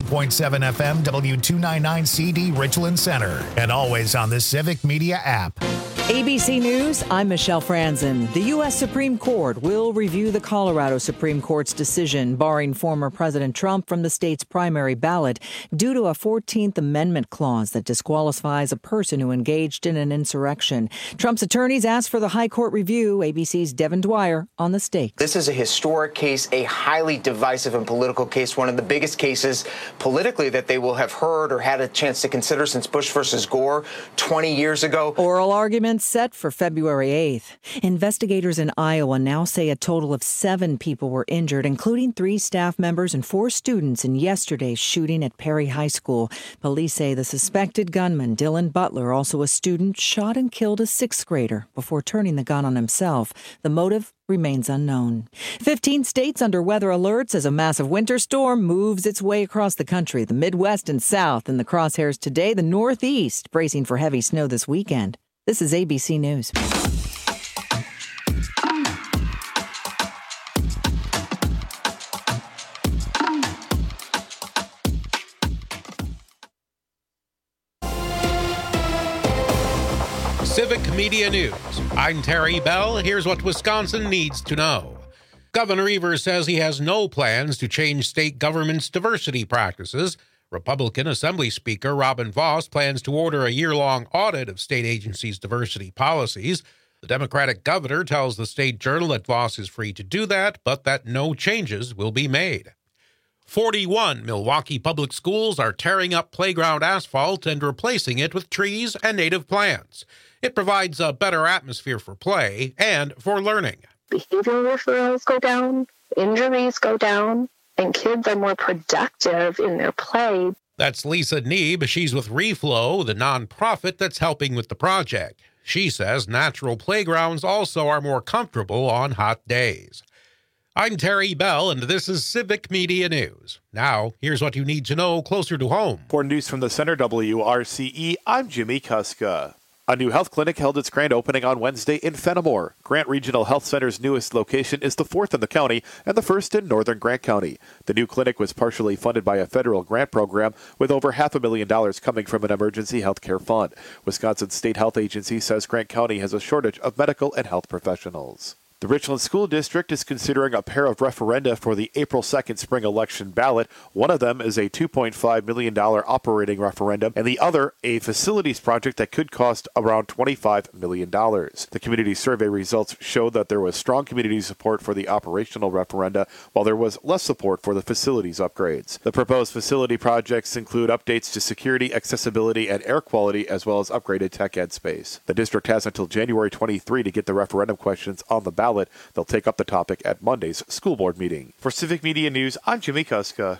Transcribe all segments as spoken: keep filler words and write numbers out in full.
point seven F M, W two ninety-nine C D, Richland Center. And always on the Civic Media app. A B C News, I'm Michelle Franzen. The U S Supreme Court will review the Colorado Supreme Court's decision barring former President Trump from the state's primary ballot due to a fourteenth Amendment clause that disqualifies a person who engaged in an insurrection. Trump's attorneys asked for the high court review. A B C's Devin Dwyer on the stakes. This is a historic case, a highly divisive and political case, one of the biggest cases politically that they will have heard or had a chance to consider since Bush versus Gore twenty years ago. Oral arguments set for February eighth. Investigators in Iowa now say a total of seven people were injured, including three staff members and four students in yesterday's shooting at Perry High School. Police say the suspected gunman, Dylan Butler, also a student, shot and killed a sixth grader before turning the gun on himself. The motive remains unknown. fifteen states under weather alerts as a massive winter storm moves its way across the country. The Midwest and South in the crosshairs today, the Northeast bracing for heavy snow this weekend. This is A B C News. Civic Media News. I'm Terry Bell. Here's what Wisconsin needs to know. Governor Evers says he has no plans to change state government's diversity practices. Republican Assembly Speaker Robin Vos plans to order a year-long audit of state agencies' diversity policies. The Democratic governor tells the State Journal that Vos is free to do that, but that no changes will be made. forty-one Milwaukee public schools are tearing up playground asphalt and replacing it with trees and native plants. It provides a better atmosphere for play and for learning. Behavioral referrals go down, injuries go down, and kids are more productive in their play. That's Lisa Neeb. She's with Reflow, the nonprofit that's helping with the project. She says natural playgrounds also are more comfortable on hot days. I'm Terry Bell, and this is Civic Media News. Now, here's what you need to know closer to home. For news from the Center W R C E, I'm Jimmy Kuska. A new health clinic held its grand opening on Wednesday in Fenimore. Grant Regional Health Center's newest location is the fourth in the county and the first in northern Grant County. The new clinic was partially funded by a federal grant program with over half a million dollars coming from an emergency health care fund. Wisconsin State Health Agency says Grant County has a shortage of medical and health professionals. The Richland School District is considering a pair of referenda for the April second spring election ballot. One of them is a two point five million dollars operating referendum, and the other a facilities project that could cost around twenty-five million dollars. The community survey results showed that there was strong community support for the operational referenda, while there was less support for the facilities upgrades. The proposed facility projects include updates to security, accessibility, and air quality, as well as upgraded tech ed space. The district has until January twenty-third to get the referendum questions on the ballot. They'll take up the topic at Monday's school board meeting. For Civic Media News, I'm Jimmy Kuska.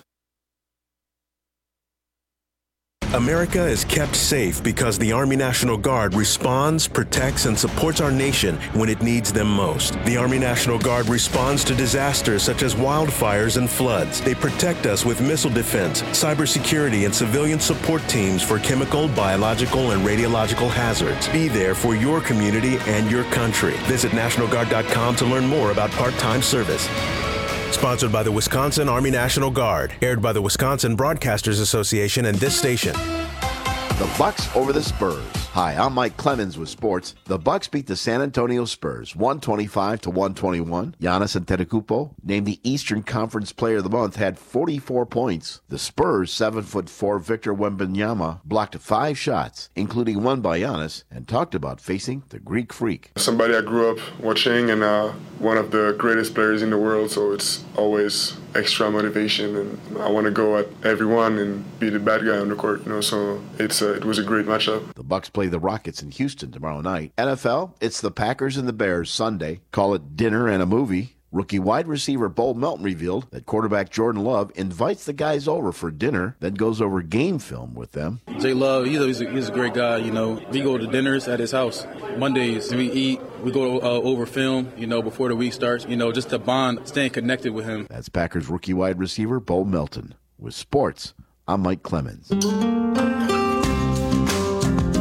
America is kept safe because the Army National Guard responds, protects, and supports our nation when it needs them most. The Army National Guard responds to disasters such as wildfires and floods. They protect us with missile defense, cybersecurity, and civilian support teams for chemical, biological, and radiological hazards. Be there for your community and your country. Visit National Guard dot com to learn more about part-time service. Sponsored by the Wisconsin Army National Guard. Aired by the Wisconsin Broadcasters Association and this station. The Bucks over the Spurs. Hi, I'm Mike Clemens with sports. The Bucks beat the San Antonio Spurs one twenty-five to one twenty-one. Giannis Antetokounmpo, named the Eastern Conference Player of the Month, had forty-four points. The Spurs' seven foot four Victor Wembanyama blocked five shots, including one by Giannis, and talked about facing the Greek Freak. Somebody I grew up watching and uh, one of the greatest players in the world, so it's always extra motivation, and I want to go at everyone and be the bad guy on the court, you know, so it's a, it was a great matchup. The Bucks play the Rockets in Houston tomorrow night. N F L, it's the Packers and the Bears Sunday. Call it dinner and a movie. Rookie wide receiver Bo Melton revealed that quarterback Jordan Love invites the guys over for dinner, then goes over game film with them. Jay Love, he's a, he's a great guy, you know. We go to dinners at his house. Mondays, we eat, we go uh, over film, you know, before the week starts, you know, just to bond, staying connected with him. That's Packers rookie wide receiver Bo Melton. With sports, I'm Mike Clemens.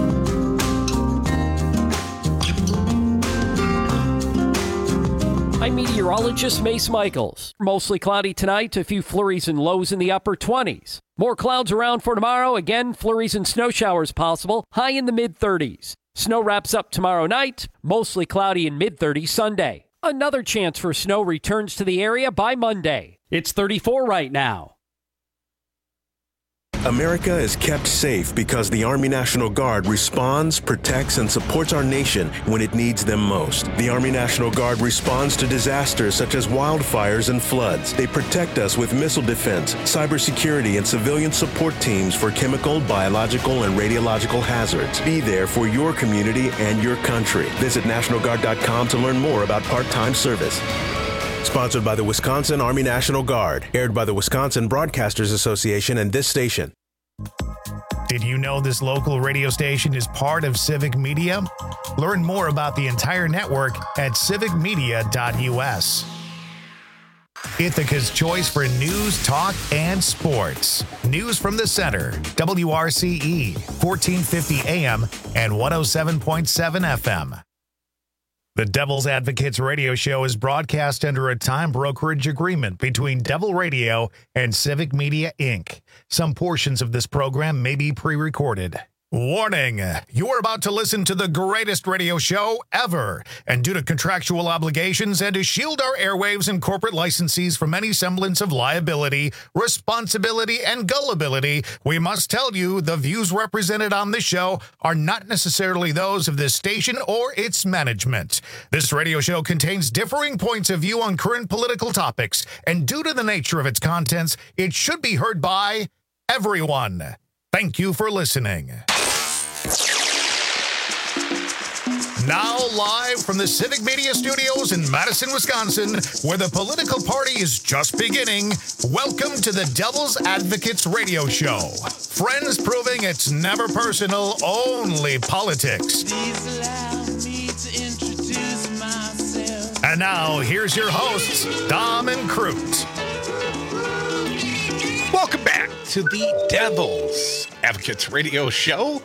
I'm meteorologist Mace Michaels. Mostly cloudy tonight, a few flurries and lows in the upper twenties. More clouds around for tomorrow. Again, flurries and snow showers possible, high in the mid-thirties. Snow wraps up tomorrow night, mostly cloudy and mid-thirties Sunday. Another chance for snow returns to the area by Monday. It's thirty-four right now. America is kept safe because the Army National Guard responds, protects, and supports our nation when it needs them most. The Army National Guard responds to disasters such as wildfires and floods. They protect us with missile defense, cybersecurity, and civilian support teams for chemical, biological, and radiological hazards. Be there for your community and your country. Visit National Guard dot com to learn more about part-time service. Sponsored by the Wisconsin Army National Guard. Aired by the Wisconsin Broadcasters Association and this station. Did you know this local radio station is part of Civic Media? Learn more about the entire network at civic media dot u s. Ithaca's choice for news, talk, and sports. News from the center. W R C E, fourteen fifty A M and one oh seven point seven F M. The Devil's Advocates radio show is broadcast under a time brokerage agreement between Devil Radio and Civic Media, Incorporated. Some portions of this program may be pre-recorded. Warning, you're about to listen to the greatest radio show ever, and due to contractual obligations and to shield our airwaves and corporate licensees from any semblance of liability, responsibility, and gullibility, we must tell you the views represented on this show are not necessarily those of this station or its management. This radio show contains differing points of view on current political topics, and due to the nature of its contents, it should be heard by everyone. Thank you for listening. Now live from the Civic Media Studios in Madison, Wisconsin, where the political party is just beginning, welcome to the Devil's Advocates radio show. Friends proving it's never personal, only politics. And now, here's your hosts, Dom and Crute. Welcome back to the Devil's Advocates radio show.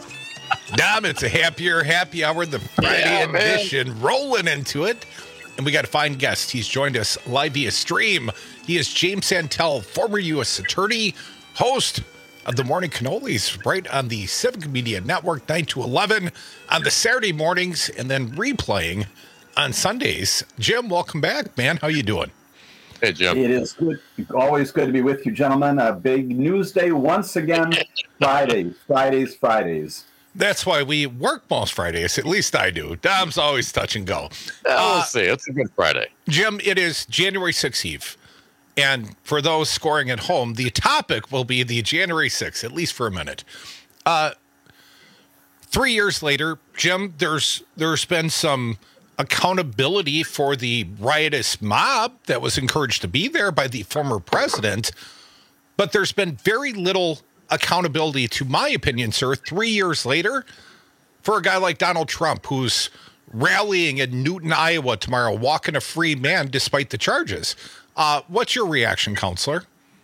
Dom, it's a happier happy hour, the Friday yeah, edition, man. Rolling into it. And we got a fine guest. He's joined us live via stream. He is James Santel, former U S attorney, host of the Morning Cannolis, right on the Civic Media Network, nine to eleven on the Saturday mornings, and then replaying on Sundays. Jim, welcome back, man. How you doing? Hey, Jim. It is good. Always good to be with you, gentlemen. A big news day once again. Fridays, Fridays, Fridays. That's why we work most Fridays. At least I do. Dom's always touch and go. Yeah, we'll uh, see. It's a good Friday. Jim, it is January sixth Eve. And for those scoring at home, the topic will be the January sixth, at least for a minute. Uh, three years later, Jim, there's there's been some accountability for the riotous mob that was encouraged to be there by the former president. But there's been very little accountability, to my opinion, sir, three years later, for a guy like Donald Trump, who's rallying in Newton, Iowa tomorrow, walking a free man despite the charges. Uh, what's your reaction, Counselor?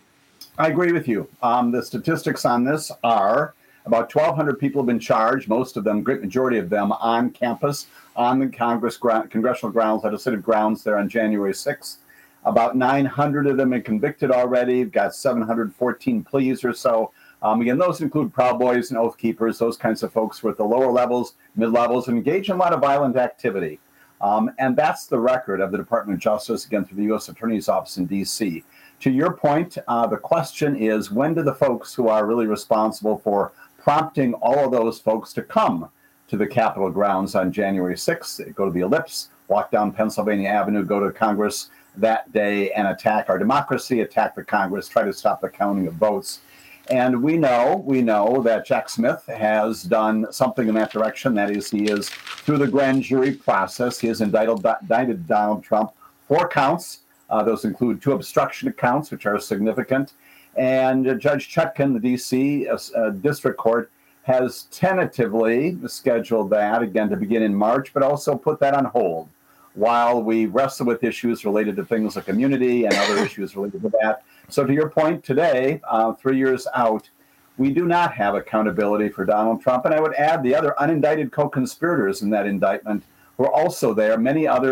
I agree with you. Um, the statistics on this are about twelve hundred people have been charged, most of them, great majority of them, on campus, on the Congress congressional grounds, legislative grounds there on January sixth. About nine hundred of them have been convicted already. We've got seven hundred fourteen pleas or so. Um, again, those include Proud Boys and Oath Keepers, those kinds of folks who are at the lower levels, mid-levels, and engage in a lot of violent activity. Um, and that's the record of the Department of Justice, again, through the U S Attorney's Office in D C. To your point, uh, the question is, when do the folks who are really responsible for prompting all of those folks to come to the Capitol grounds on January sixth, go to the Ellipse, walk down Pennsylvania Avenue, go to Congress that day and attack our democracy, attack the Congress, try to stop the counting of votes? And we know, we know that Jack Smith has done something in that direction. That is, he is, through the grand jury process, he has indicted, indicted Donald Trump four counts. Uh, those include two obstruction counts, which are significant. And uh, Judge Chutkan, the D C uh, uh, District Court, has tentatively scheduled that, again, to begin in March, but also put that on hold while we wrestle with issues related to things like immunity and other issues related to that. So to your point today, uh, three years out, we do not have accountability for Donald Trump. And I would add the other unindicted co-conspirators in that indictment were also there, many others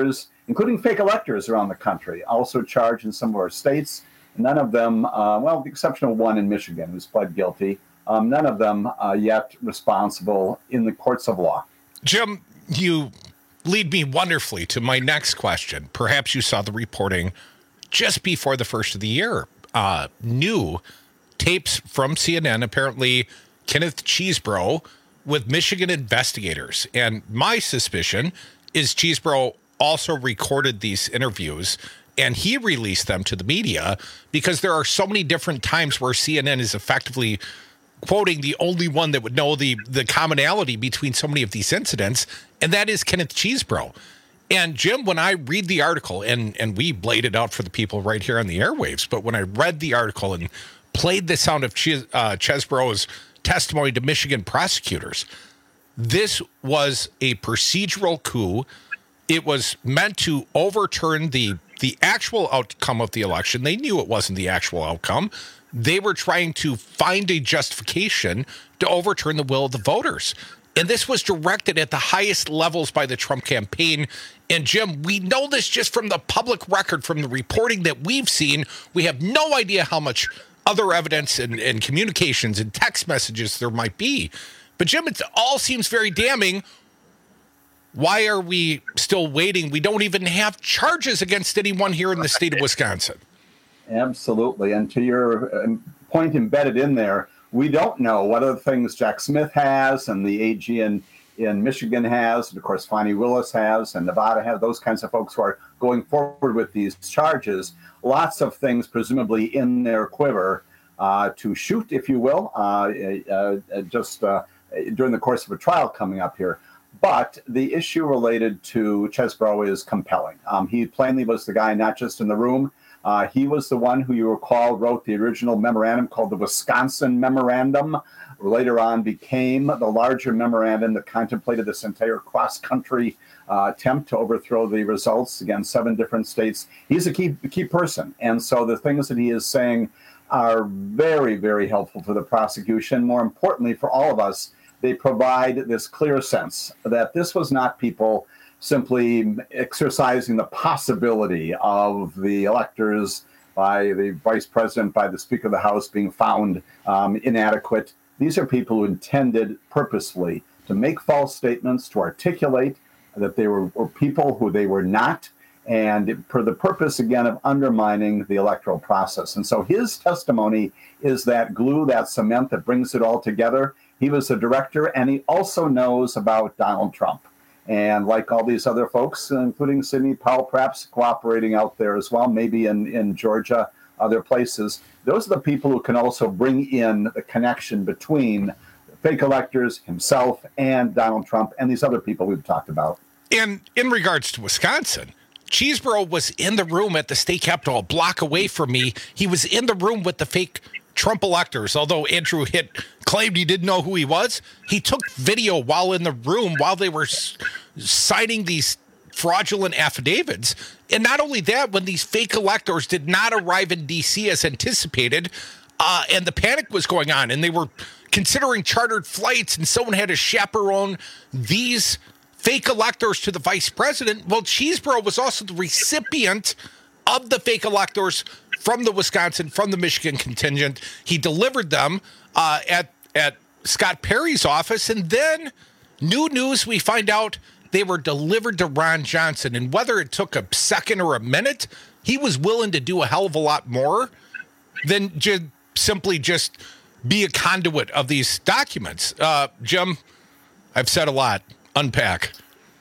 including fake electors around the country, also charged in some of our states. None of them, uh, well, with the exception of one in Michigan who's pled guilty, um, none of them uh, yet responsible in the courts of law. Jim, you lead me wonderfully to my next question. Perhaps you saw the reporting just before the first of the year. Uh, new tapes from C N N, apparently Kenneth Chesebro with Michigan investigators. And my suspicion is Chesebro also recorded these interviews and he released them to the media because there are so many different times where C N N is effectively quoting the only one that would know the, the commonality between so many of these incidents, and that is Kenneth Chesebro. And Jim, when I read the article, and, and we laid it out for the people right here on the airwaves, but when I read the article and played the sound of Ches, uh, Chesebro's testimony to Michigan prosecutors, this was a procedural coup. It was meant to overturn the the actual outcome of the election. They knew it wasn't the actual outcome. They were trying to find a justification to overturn the will of the voters. And this was directed at the highest levels by the Trump campaign. And Jim, we know this just from the public record, from the reporting that we've seen. We have no idea how much other evidence and, and communications and text messages there might be. But Jim, it all seems very damning. Why are we still waiting? We don't even have charges against anyone here in the state of Wisconsin. Absolutely. And to your point embedded in there, we don't know what other things Jack Smith has and the A G in, in Michigan has, and of course Fani Willis has, and Nevada has, those kinds of folks who are going forward with these charges. Lots of things presumably in their quiver uh, to shoot, if you will, uh, uh, just uh, during the course of a trial coming up here. But the issue related to Chesebro is compelling. Um, he plainly was the guy not just in the room. Uh, he was the one who, you recall, wrote the original memorandum called the Wisconsin Memorandum. Later on became the larger memorandum that contemplated this entire cross-country uh, attempt to overthrow the results against seven different states. He's a key, key person. And so the things that he is saying are very, very helpful for the prosecution. More importantly, for all of us, they provide this clear sense that this was not people simply exercising the possibility of the electors by the vice president, by the Speaker of the House being found um, inadequate. These are people who intended purposefully to make false statements, to articulate that they were, were people who they were not, and for the purpose, again, of undermining the electoral process. And so his testimony is that glue, that cement that brings it all together. He was a director, and he also knows about Donald Trump. And like all these other folks, including Sidney Powell, perhaps cooperating out there as well, maybe in, in Georgia, other places, those are the people who can also bring in the connection between fake electors, himself, and Donald Trump, and these other people we've talked about. And in regards to Wisconsin, Chesebro was in the room at the state capitol a block away from me. He was in the room with the fake Trump electors, although Andrew Hitt claimed he didn't know who he was. He took video while in the room while they were s- signing these fraudulent affidavits. And not only that, when these fake electors did not arrive in D C as anticipated, uh, and the panic was going on, and they were considering chartered flights, and someone had to chaperone these fake electors to the vice president. Well, Chesebro was also the recipient of the fake electors from the Wisconsin, from the Michigan contingent. He delivered them uh, at at Scott Perry's office, and then new news, we find out they were delivered to Ron Johnson. And whether it took a second or a minute, he was willing to do a hell of a lot more than just simply just be a conduit of these documents. Uh, Jim, I've said a lot. Unpack.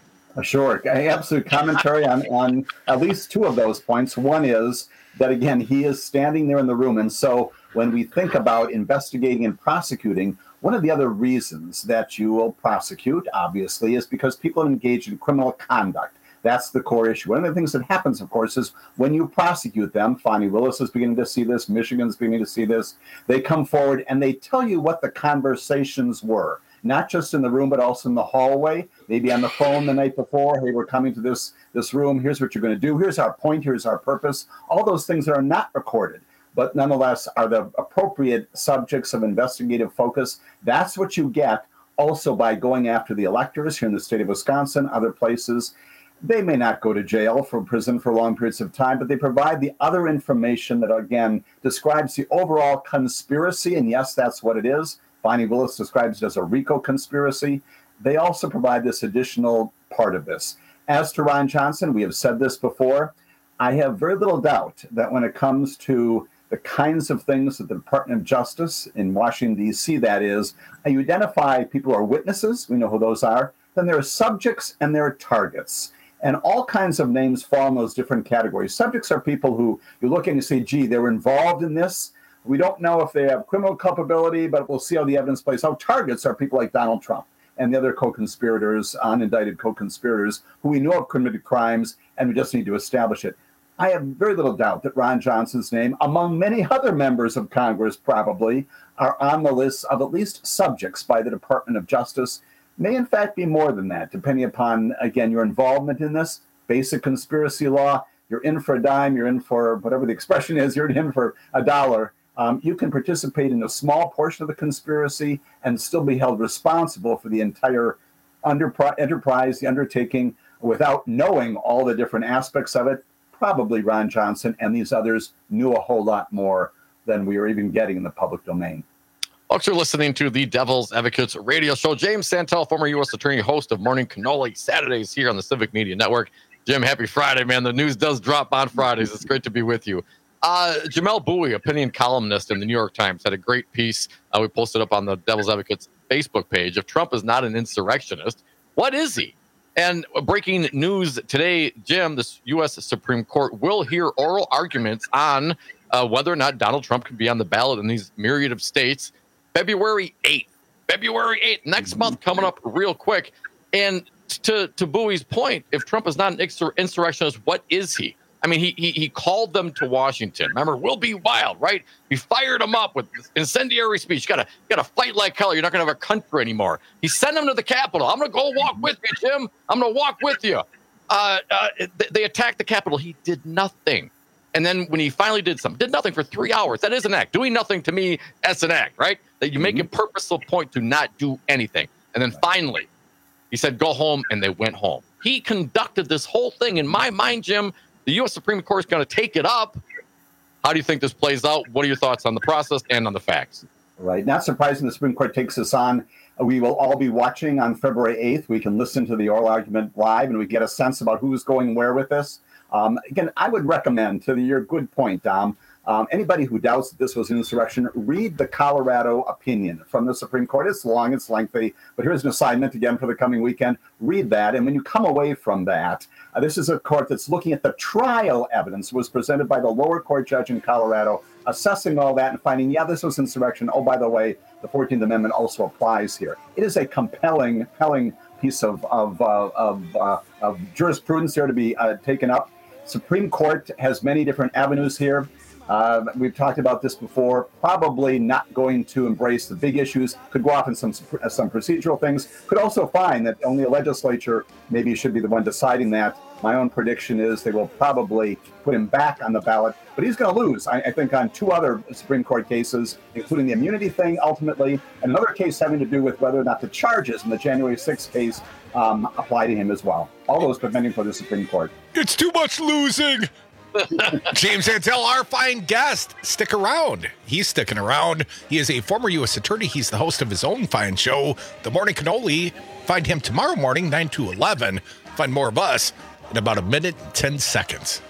Sure. Absolute commentary on, on at least two of those points. One is that, again, he is standing there in the room. And so when we think about investigating and prosecuting, one of the other reasons that you will prosecute, obviously, is because people engage in criminal conduct. That's the core issue. One of the things that happens, of course, is when you prosecute them, Fani Willis is beginning to see this, Michigan's beginning to see this, they come forward and they tell you what the conversations were. Not just in the room, but also in the hallway, maybe on the phone the night before. Hey, we're coming to this, this room. Here's what you're going to do. Here's our point. Here's our purpose. All those things that are not recorded, but nonetheless are the appropriate subjects of investigative focus. That's what you get also by going after the electors here in the state of Wisconsin, other places. They may not go to jail for prison for long periods of time, but they provide the other information that, again, describes the overall conspiracy. And yes, that's what it is. Bonnie Willis describes it as a RICO conspiracy. They also provide this additional part of this. As to Ron Johnson, we have said this before. I have very little doubt that when it comes to the kinds of things that the Department of Justice in Washington, D C, that is, you identify people who are witnesses. We know who those are. Then there are subjects and there are targets. And all kinds of names fall in those different categories. Subjects are people who you look at and you say, gee, they were involved in this. We don't know if they have criminal culpability, but we'll see how the evidence plays out. Targets are people like Donald Trump and the other co-conspirators, unindicted co-conspirators, who we know have committed crimes, and we just need to establish it. I have very little doubt that Ron Johnson's name, among many other members of Congress probably, are on the list of at least subjects by the Department of Justice. May in fact be more than that, depending upon, again, your involvement in this. Basic conspiracy law, you're in for a dime, you're in for whatever the expression is, you're in for a dollar. Um, you can participate in a small portion of the conspiracy and still be held responsible for the entire under- enterprise, the undertaking, without knowing all the different aspects of it. Probably Ron Johnson and these others knew a whole lot more than we are even getting in the public domain. Folks, you're listening to the Devil's Advocates radio show. James Santel, former U S attorney, host of Morning Cannoli Saturdays here on the Civic Media Network. Jim, happy Friday, man. The news does drop on Fridays. It's great to be with you. Uh, Jamel Bouie, opinion columnist in the New York Times, had a great piece uh, we posted up on the Devil's Advocates Facebook page. If Trump is not an insurrectionist, what is he? And breaking news today, Jim, the U S Supreme Court will hear oral arguments on uh, whether or not Donald Trump can be on the ballot in these myriad of states. February eighth. February eighth, next month, coming up real quick. And to, to Bowie's point, if Trump is not an insur- insurrectionist, what is he? I mean, he, he he called them to Washington. Remember, we'll be wild, right? He fired them up with incendiary speech. You gotta gotta fight like hell. You're not gonna have a country anymore. He sent them to the Capitol. I'm gonna go walk with you, Jim. I'm gonna walk with you. Uh, uh, they attacked the Capitol. He did nothing. And then when he finally did something, did nothing for three hours. That is an act. Doing nothing to me, that's an act, right? That you make mm-hmm. a purposeful point to not do anything. And then finally, he said, go home, and they went home. He conducted this whole thing. In my mind, Jim, the U S Supreme Court is going to take it up. How do you think this plays out? What are your thoughts on the process and on the facts? Right. Not surprising the Supreme Court takes this on. We will all be watching on February eighth. We can listen to the oral argument live, and we get a sense about who's going where with this. Um, again, I would recommend, to your good point, Dom, um, anybody who doubts that this was an insurrection, read the Colorado opinion from the Supreme Court. It's long, it's lengthy, but here's an assignment again for the coming weekend. Read that, and when you come away from that, uh, this is a court that's looking at the trial evidence was presented by the lower court judge in Colorado, assessing all that and finding, yeah, this was insurrection. Oh, by the way, the fourteenth Amendment also applies here. It is a compelling, compelling piece of of uh, of, uh, of jurisprudence here to be uh, taken up. Supreme Court has many different avenues here. Uh, we've talked about this before. Probably not going to embrace the big issues. Could go off in some some procedural things. Could also find that only a legislature maybe should be the one deciding that. My own prediction is they will probably put him back on the ballot, but he's going to lose, I, I think, on two other Supreme Court cases, including the immunity thing ultimately, and another case having to do with whether or not the charges in the January sixth case um, apply to him as well. All those pending for the Supreme Court. It's too much losing. James Santel, our fine guest. Stick around. He's sticking around. He is a former U S attorney. He's the host of his own fine show, The Morning Cannoli. Find him tomorrow morning, nine to eleven. Find more of us in about a minute and ten seconds.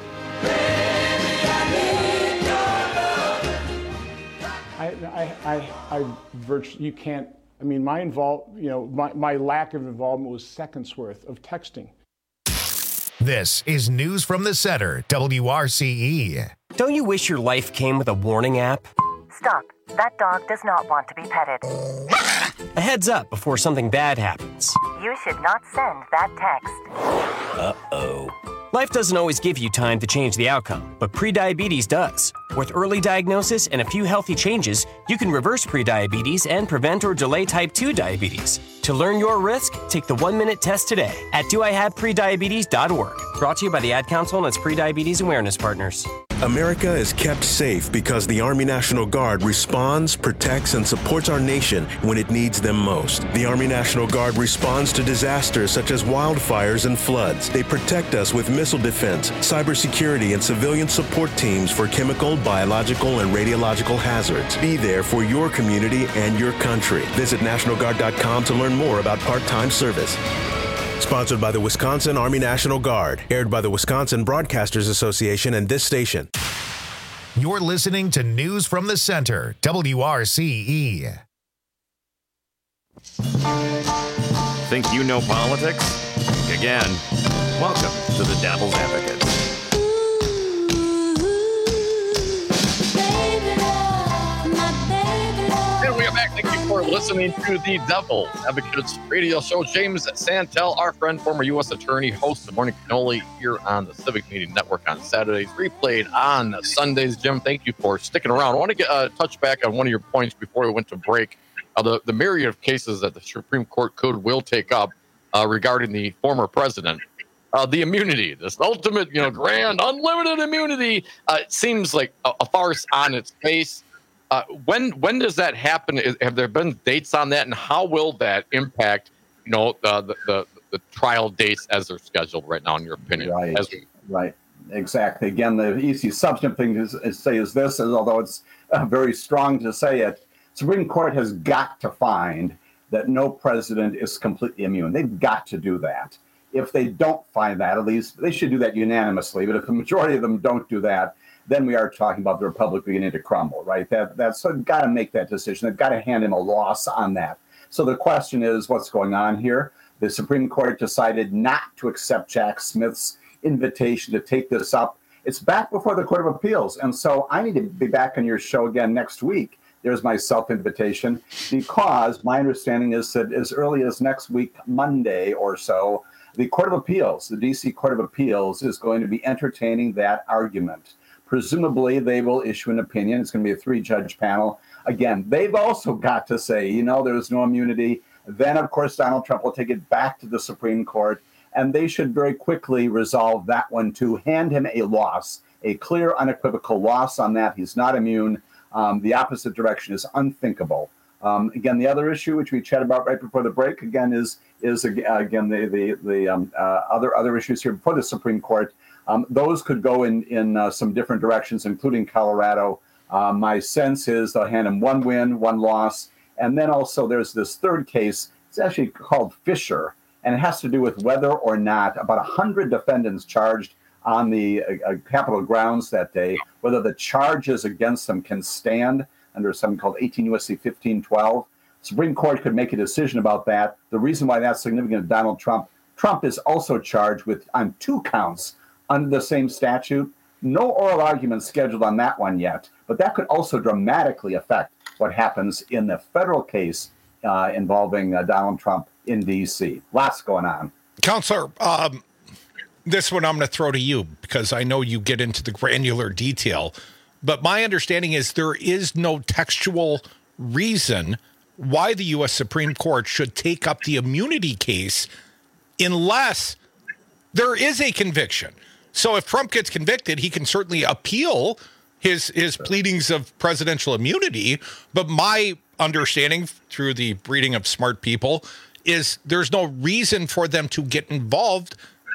I, I, I, I virtually, you can't, I mean, my involve, you know, my, my lack of involvement was seconds worth of texting. This is News from the Center, W R C E. Don't you wish your life came with a warning app? Stop. That dog does not want to be petted. A heads up before something bad happens. You should not send that text. Uh-oh. Life doesn't always give you time to change the outcome, but prediabetes does. With early diagnosis and a few healthy changes, you can reverse prediabetes and prevent or delay type two diabetes. To learn your risk, take the one-minute test today at do I have prediabetes dot org. Brought to you by the Ad Council and its prediabetes awareness partners. America is kept safe because the Army National Guard responds, protects, and supports our nation when it needs them most. The Army National Guard responds to disasters such as wildfires and floods. They protect us with missile defense, cybersecurity, and civilian support teams for chemical, biological, and radiological hazards. Be there for your community and your country. Visit National Guard dot com to learn more about part-time service. Sponsored by the Wisconsin Army National Guard. Aired by the Wisconsin Broadcasters Association and this station. You're listening to News from the Center, W R C E. Think you know politics? Again, welcome to the Devil's Advocates. And we are back. Thank you for listening to the Devil's Advocates radio show. James Santel, our friend, former U S attorney, host of Morning Cannoli here on the Civic Media Network on Saturdays, replayed on Sundays. Jim, thank you for sticking around. I want to get uh, touch back on one of your points before we went to break. Uh, the, the myriad of cases that the Supreme Court could will take up uh, regarding the former president. Uh, the immunity, this ultimate, you know, grand, unlimited immunity, uh, it seems like a, a farce on its face. Uh, when when does that happen? Is, have there been dates on that, and how will that impact, you know, uh, the, the the trial dates as they're scheduled right now, in your opinion? Right, as we- right, exactly. Again, the easy substantive thing to is, say is this, is although it's uh, very strong to say it, Supreme Court has got to find that no president is completely immune. They've got to do that. If they don't find that, at least they should do that unanimously. But if the majority of them don't do that, then we are talking about the republic beginning to crumble, right? That that's so got to make that decision. They've got to hand him a loss on that. So the question is, what's going on here? The Supreme Court decided not to accept Jack Smith's invitation to take this up. It's back before the Court of Appeals, and so I need to be back on your show again next week. There's my self-invitation, because my understanding is that as early as next week, Monday or so, the Court of Appeals, the D C Court of Appeals, is going to be entertaining that argument. Presumably, they will issue an opinion. It's going to be a three-judge panel. Again, they've also got to say, you know, there's no immunity. Then, of course, Donald Trump will take it back to the Supreme Court, and they should very quickly resolve that one to hand him a loss, a clear, unequivocal loss on that. He's not immune. Um, the opposite direction is unthinkable. Um, again, the other issue, which we chatted about right before the break, again, is is uh, again the the the um, uh, other other issues here before the Supreme Court. Um, those could go in in uh, some different directions, including Colorado. Uh, my sense is they'll hand him one win, one loss, and then also there's this third case. It's actually called Fisher, and it has to do with whether or not about a hundred defendants charged on the uh, Capitol grounds that day, whether the charges against them can stand under something called eighteen U S C fifteen twelve. Supreme Court could make a decision about that. The reason why that's significant to Donald Trump, Trump is also charged with on two counts under the same statute. No oral argument scheduled on that one yet, but that could also dramatically affect what happens in the federal case uh, involving uh, Donald Trump in D C. Lots going on. Counselor, um, this one I'm going to throw to you because I know you get into the granular detail, but my understanding is there is no textual reason why the U S Supreme Court should take up the immunity case unless there is a conviction. So if Trump gets convicted, he can certainly appeal his his pleadings of presidential immunity. But my understanding through the breeding of smart people is there's no reason for them to get involved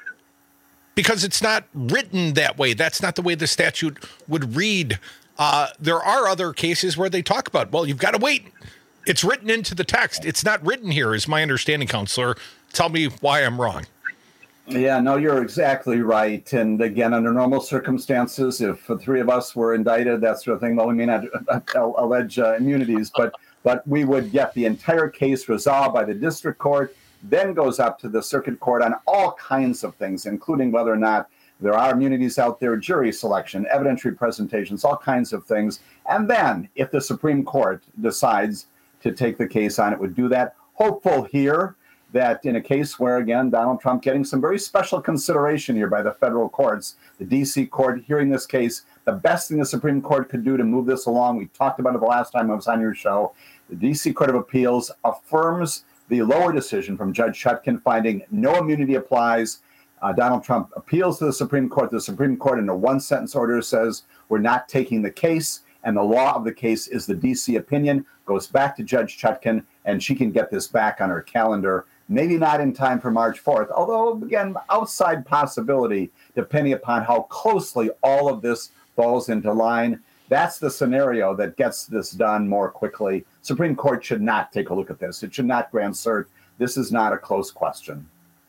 because it's not written that way. That's not the way the statute would read. Uh, there are other cases where they talk about, well, you've got to wait. It's written into the text. It's not written here, is my understanding, Counselor. Tell me why I'm wrong. Yeah, no, you're exactly right. And again, under normal circumstances, if the three of us were indicted, that sort of thing, well, we may not allege uh, immunities, but but we would get the entire case resolved by the district court, then goes up to the circuit court on all kinds of things, including whether or not there are immunities out there, jury selection, evidentiary presentations, all kinds of things. And then if the Supreme Court decides to take the case on, it would do that. Hopeful here that in a case where, again, Donald Trump getting some very special consideration here by the federal courts, the D C court hearing this case, the best thing the Supreme Court could do to move this along, we talked about it the last time I was on your show, the D C Court of Appeals affirms the lower decision from Judge Chutkan finding no immunity applies. Uh, Donald Trump appeals to the Supreme Court. The Supreme Court, in a one-sentence order, says we're not taking the case, and the law of the case is the D C opinion. Goes back to Judge Chutkan, and she can get this back on her calendar. Maybe not in time for March fourth, although, again, outside possibility, depending upon how closely all of this falls into line. That's the scenario that gets this done more quickly. Supreme Court should not take a look at this. It should not grant cert. This is not a close question.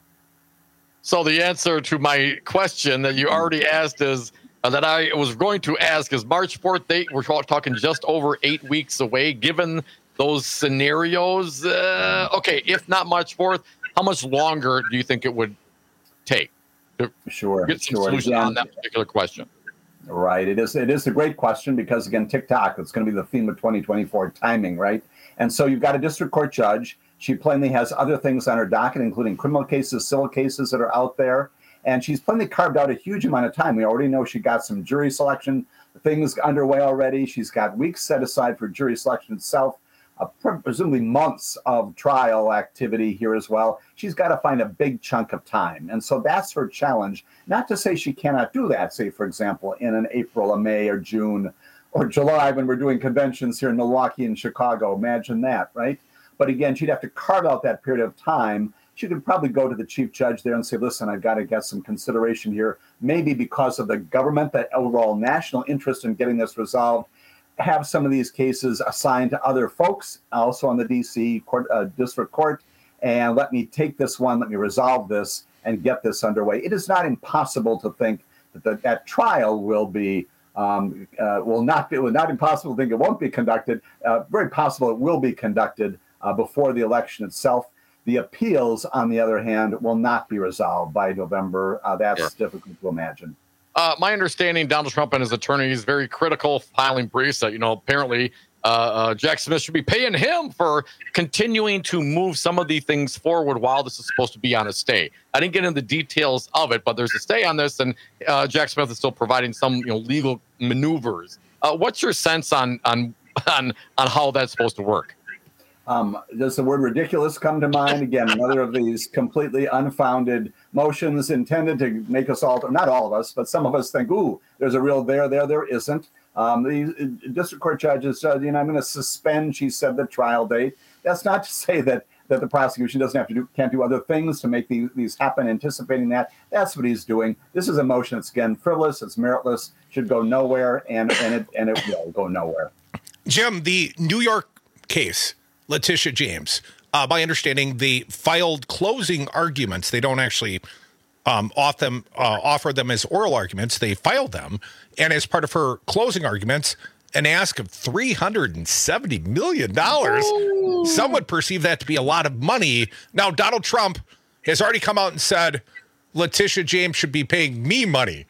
So the answer to my question that you already asked is uh, that I was going to ask is March fourth date. We're talking just over eight weeks away. Given those scenarios, uh, okay, if not March fourth, how much longer do you think it would take to sure, get some sure. solution Yeah. on that particular question? Right. It is. It is a great question because, again, TikTok, it's going to be the theme of twenty twenty-four, timing, right? And so you've got a district court judge. She plainly has other things on her docket, including criminal cases, civil cases that are out there. And she's plainly carved out a huge amount of time. We already know she got some jury selection things underway already. She's got weeks set aside for jury selection itself, uh, presumably months of trial activity here as well. She's got to find a big chunk of time. And so that's her challenge. Not to say she cannot do that, say, for example, in an April, a May, or June, or July when we're doing conventions here in Milwaukee and Chicago. Imagine that, right? But again, she'd have to carve out that period of time. She could probably go to the chief judge there and say, listen, I've got to get some consideration here, maybe because of the government, that overall national interest in getting this resolved, have some of these cases assigned to other folks, also on the D C court, uh, district court, and let me take this one, let me resolve this and get this underway. It is not impossible to think that the, that trial will be um, uh, will not be, it was not impossible to think it won't be conducted. Uh, very possible it will be conducted Uh, before the election itself. The appeals, on the other hand, will not be resolved by November. Uh, that's Sure. difficult to imagine. Uh, my understanding, Donald Trump and his attorney is very critical, filing briefs that, you know, apparently uh, uh, Jack Smith should be paying him for continuing to move some of the things forward while this is supposed to be on a stay. I didn't get into the details of it, but there's a stay on this, and uh, Jack Smith is still providing some, you know, legal maneuvers. Uh, what's your sense on on on on how that's supposed to work? Um, does the word ridiculous come to mind? Again, another of these completely unfounded motions intended to make us all, not all of us, but some of us think, ooh, there's a real there, there, there isn't. Um, the district court judges said, you know, I'm going to suspend, she said, the trial date. That's not to say that that the prosecution doesn't have to do, can't do other things to make these, these happen, anticipating that. That's what he's doing. This is a motion that's, again, frivolous, it's meritless, should go nowhere, and, and, it, and it will go nowhere. Jim, the New York case, Letitia James, uh, my understanding, they filed closing arguments. They don't actually um, off them, uh, offer them as oral arguments. They filed them. And as part of her closing arguments, an ask of three hundred seventy million dollars. Ooh. Some would perceive that to be a lot of money. Now, Donald Trump has already come out and said Letitia James should be paying me money.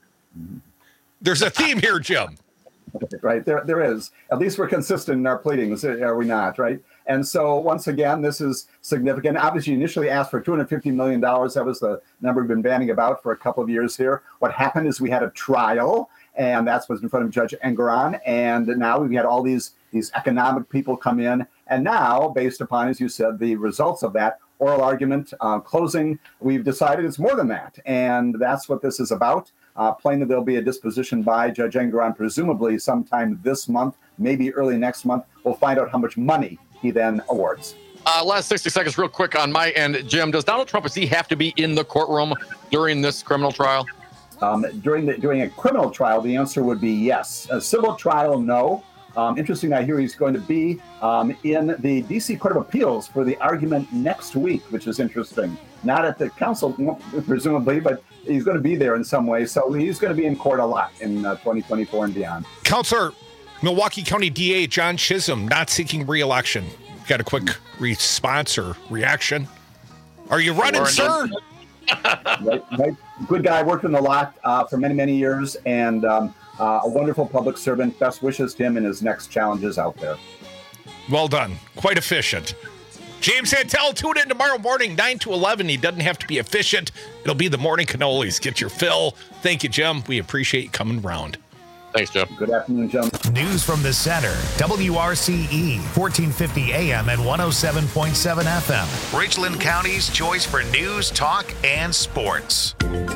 There's a theme here, Jim. Right, there, there is. At least we're consistent in our pleadings, are we not, right? And so, once again, this is significant. Obviously, you initially asked for two hundred fifty million dollars. That was the number we've been banning about for a couple of years here. What happened is we had a trial, and that's what's in front of Judge Engoron. And now we've had all these, these economic people come in. And now, based upon, as you said, the results of that oral argument, uh, closing, we've decided it's more than that. And that's what this is about. Uh, plainly, there'll be a disposition by Judge Engoron, presumably sometime this month, maybe early next month. We'll find out how much money he then awards. Uh, last sixty seconds, real quick on my end. Jim, does Donald Trump, does he have to be in the courtroom during this criminal trial? Um, during the during a criminal trial, the answer would be yes. A civil trial, no. Um, interesting, I hear he's going to be um, in the D C Court of Appeals for the argument next week, which is interesting. Not at the council, presumably, but he's going to be there in some way. So he's going to be in court a lot in uh, twenty twenty-four and beyond. Counselor, Milwaukee County D A John Chisholm not seeking re-election. Got a quick response or reaction? Are you running, sir? right, right. Good guy, worked in the lot uh, for many, many years, and um, uh, a wonderful public servant. Best wishes to him in his next challenges out there. Well done. Quite efficient. James Santel, tune in tomorrow morning, nine to eleven. He doesn't have to be efficient. It'll be the morning cannolis. Get your fill. Thank you, Jim. We appreciate you coming round. Thanks, Joe. Good afternoon, Joe. News from the center. W R C E, fourteen fifty A M and one oh seven point seven F M. Richland County's choice for news, talk, and sports.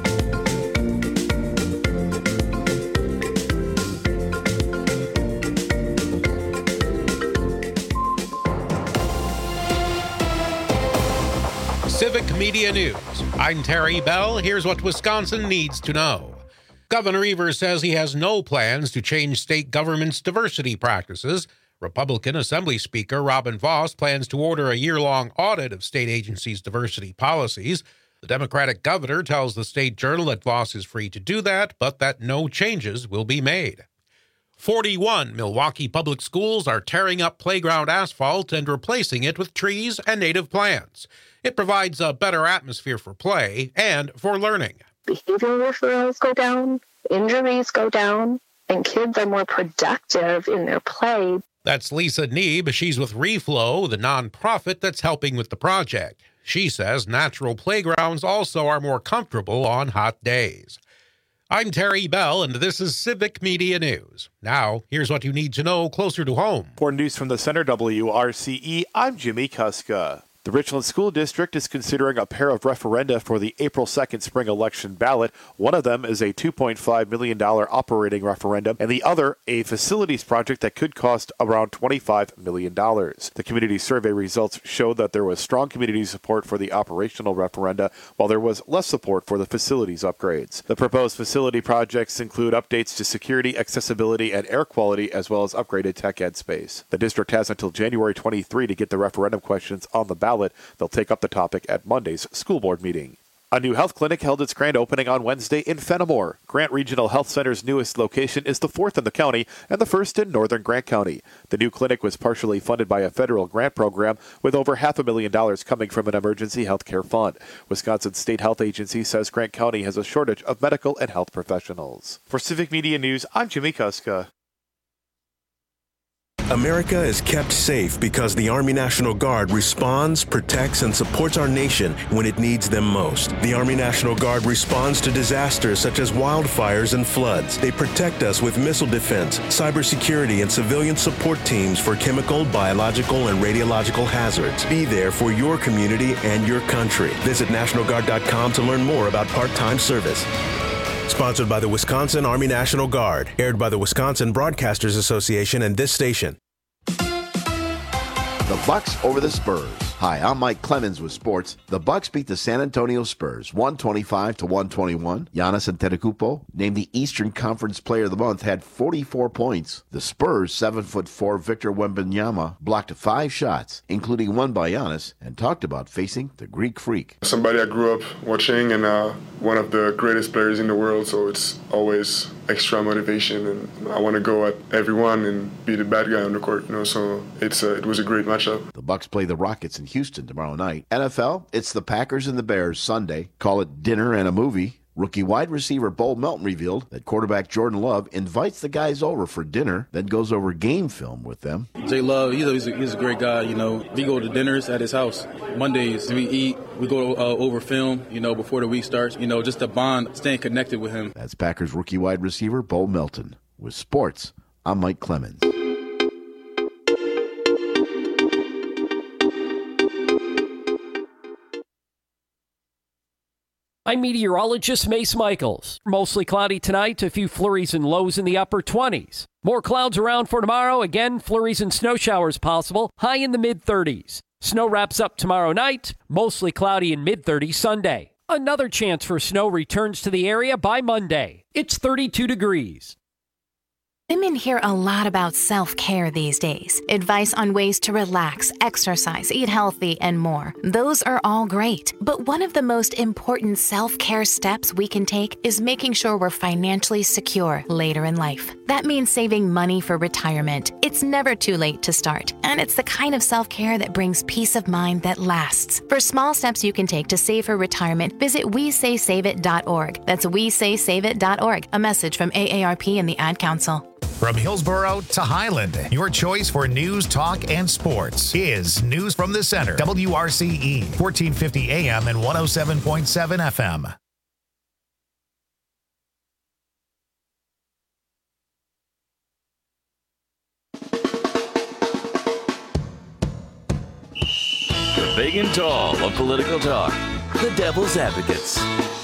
Civic Media News. I'm Terry Bell. Here's what Wisconsin needs to know. Governor Evers says he has no plans to change state government's diversity practices. Republican Assembly Speaker Robin Vos plans to order a year-long audit of state agencies' diversity policies. The Democratic governor tells the State Journal that Vos is free to do that, but that no changes will be made. forty-one Milwaukee public schools are tearing up playground asphalt and replacing it with trees and native plants. It provides a better atmosphere for play and for learning. Behavioral referrals go down, injuries go down, and kids are more productive in their play. That's Lisa Neeb. She's with Reflow, the nonprofit that's helping with the project. She says natural playgrounds also are more comfortable on hot days. I'm Terry Bell, and this is Civic Media News. Now, here's what you need to know closer to home. For News from the Center, W R C E, I'm Jimmy Kuska. The Richland School District is considering a pair of referenda for the April second spring election ballot. One of them is a two point five million dollars operating referendum, and the other a facilities project that could cost around twenty-five million dollars. The community survey results showed that there was strong community support for the operational referenda, while there was less support for the facilities upgrades. The proposed facility projects include updates to security, accessibility, and air quality, as well as upgraded tech ed space. The district has until January twenty-third to get the referendum questions on the ballot. They'll take up the topic at Monday's school board meeting. A new health clinic held its grand opening on Wednesday in Fenimore. Grant Regional Health Center's newest location is the fourth in the county and the first in northern Grant County. The new clinic was partially funded by a federal grant program, with over half a million dollars coming from an emergency health care fund. Wisconsin State Health Agency says Grant County has a shortage of medical and health professionals. For Civic Media News, I'm Jimmy Kuska. America is kept safe because the Army National Guard responds, protects, and supports our nation when it needs them most. The Army National Guard responds to disasters such as wildfires and floods. They protect us with missile defense, cybersecurity, and civilian support teams for chemical, biological, and radiological hazards. Be there for your community and your country. Visit National Guard dot com to learn more about part-time service. Sponsored by the Wisconsin Army National Guard. Aired by the Wisconsin Broadcasters Association and this station. The Bucks over the Spurs. Hi, I'm Mike Clemens with sports. The Bucks beat the San Antonio Spurs one twenty-five to one twenty-one. Giannis Antetokounmpo, named the Eastern Conference Player of the Month, had forty-four points. The Spurs' seven foot four Victor Wembanyama blocked five shots, including one by Giannis, and talked about facing the Greek Freak. Somebody I grew up watching and uh, one of the greatest players in the world, so it's always extra motivation, and I want to go at everyone and be the bad guy on the court, you know. So it's uh, it was a great matchup. The Bucks play the Rockets in Houston tomorrow night. N F L, it's the Packers and the Bears Sunday. Call it dinner and a movie. Rookie wide receiver Bo Melton revealed that quarterback Jordan Love invites the guys over for dinner, then goes over game film with them. Jay Love, he's a, he's a, he's a great guy. You know, we go to dinners at his house Mondays. We eat. We go uh, over film. You know, before the week starts. You know, just to bond, staying connected with him. That's Packers rookie wide receiver Bo Melton. With sports, I'm Mike Clemens. I'm meteorologist Mace Michaels. Mostly cloudy tonight, a few flurries and lows in the upper twenties. More clouds around for tomorrow. Again, flurries and snow showers possible, high in the mid thirties. Snow wraps up tomorrow night, mostly cloudy and mid thirties Sunday. Another chance for snow returns to the area by Monday. It's thirty-two degrees. Women hear a lot about self-care these days. Advice on ways to relax, exercise, eat healthy, and more. Those are all great. But one of the most important self-care steps we can take is making sure we're financially secure later in life. That means saving money for retirement. It's never too late to start. And it's the kind of self-care that brings peace of mind that lasts. For small steps you can take to save for retirement, visit we say save it dot org. That's we say save it dot org. A message from A A R P and the Ad Council. From Hillsboro to Highland, your choice for news, talk, and sports is News from the Center. W R C E, fourteen fifty A M and one oh seven point seven F M. big and tall of political talk, the Devil's Advocates.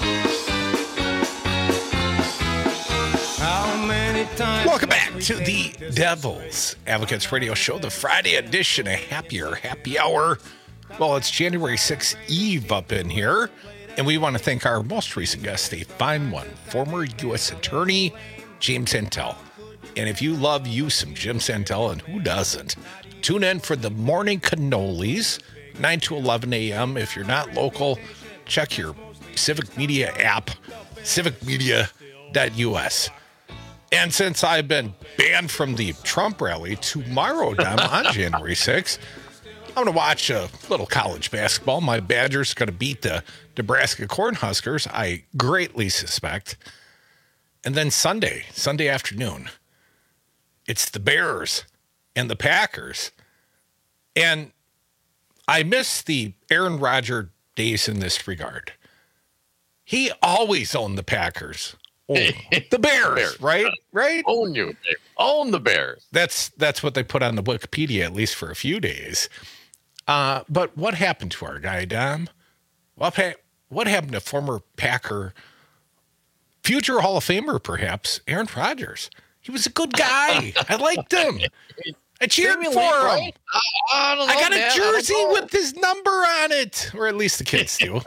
Welcome back to the Devil's Advocates Radio Show, the Friday edition, a happier happy hour. Well, it's January sixth Eve up in here, and we want to thank our most recent guest, a fine one, former U S Attorney James Santel. And if you love you some Jim Santel, and who doesn't, tune in for the Morning Cannolis, nine to eleven a.m. If you're not local, check your Civic Media app, civic media dot u s. And since I've been banned from the Trump rally tomorrow, Dom, on January sixth, I'm going to watch a little college basketball. My Badgers going to beat the Nebraska Cornhuskers, I greatly suspect. And then Sunday, Sunday afternoon, it's the Bears and the Packers. And I miss the Aaron Rodgers days in this regard. He always owned the Packers. Own the Bears, Bears, right? Right? Own you. Own the Bears. That's that's what they put on the Wikipedia, at least for a few days. Uh, but what happened to our guy, Dom? What, ha- what happened to former Packer, future Hall of Famer, perhaps, Aaron Rodgers? He was a good guy. I liked him. I cheered for him. Right? I, I, don't know, I got man. a jersey with his number on it, or at least the kids do.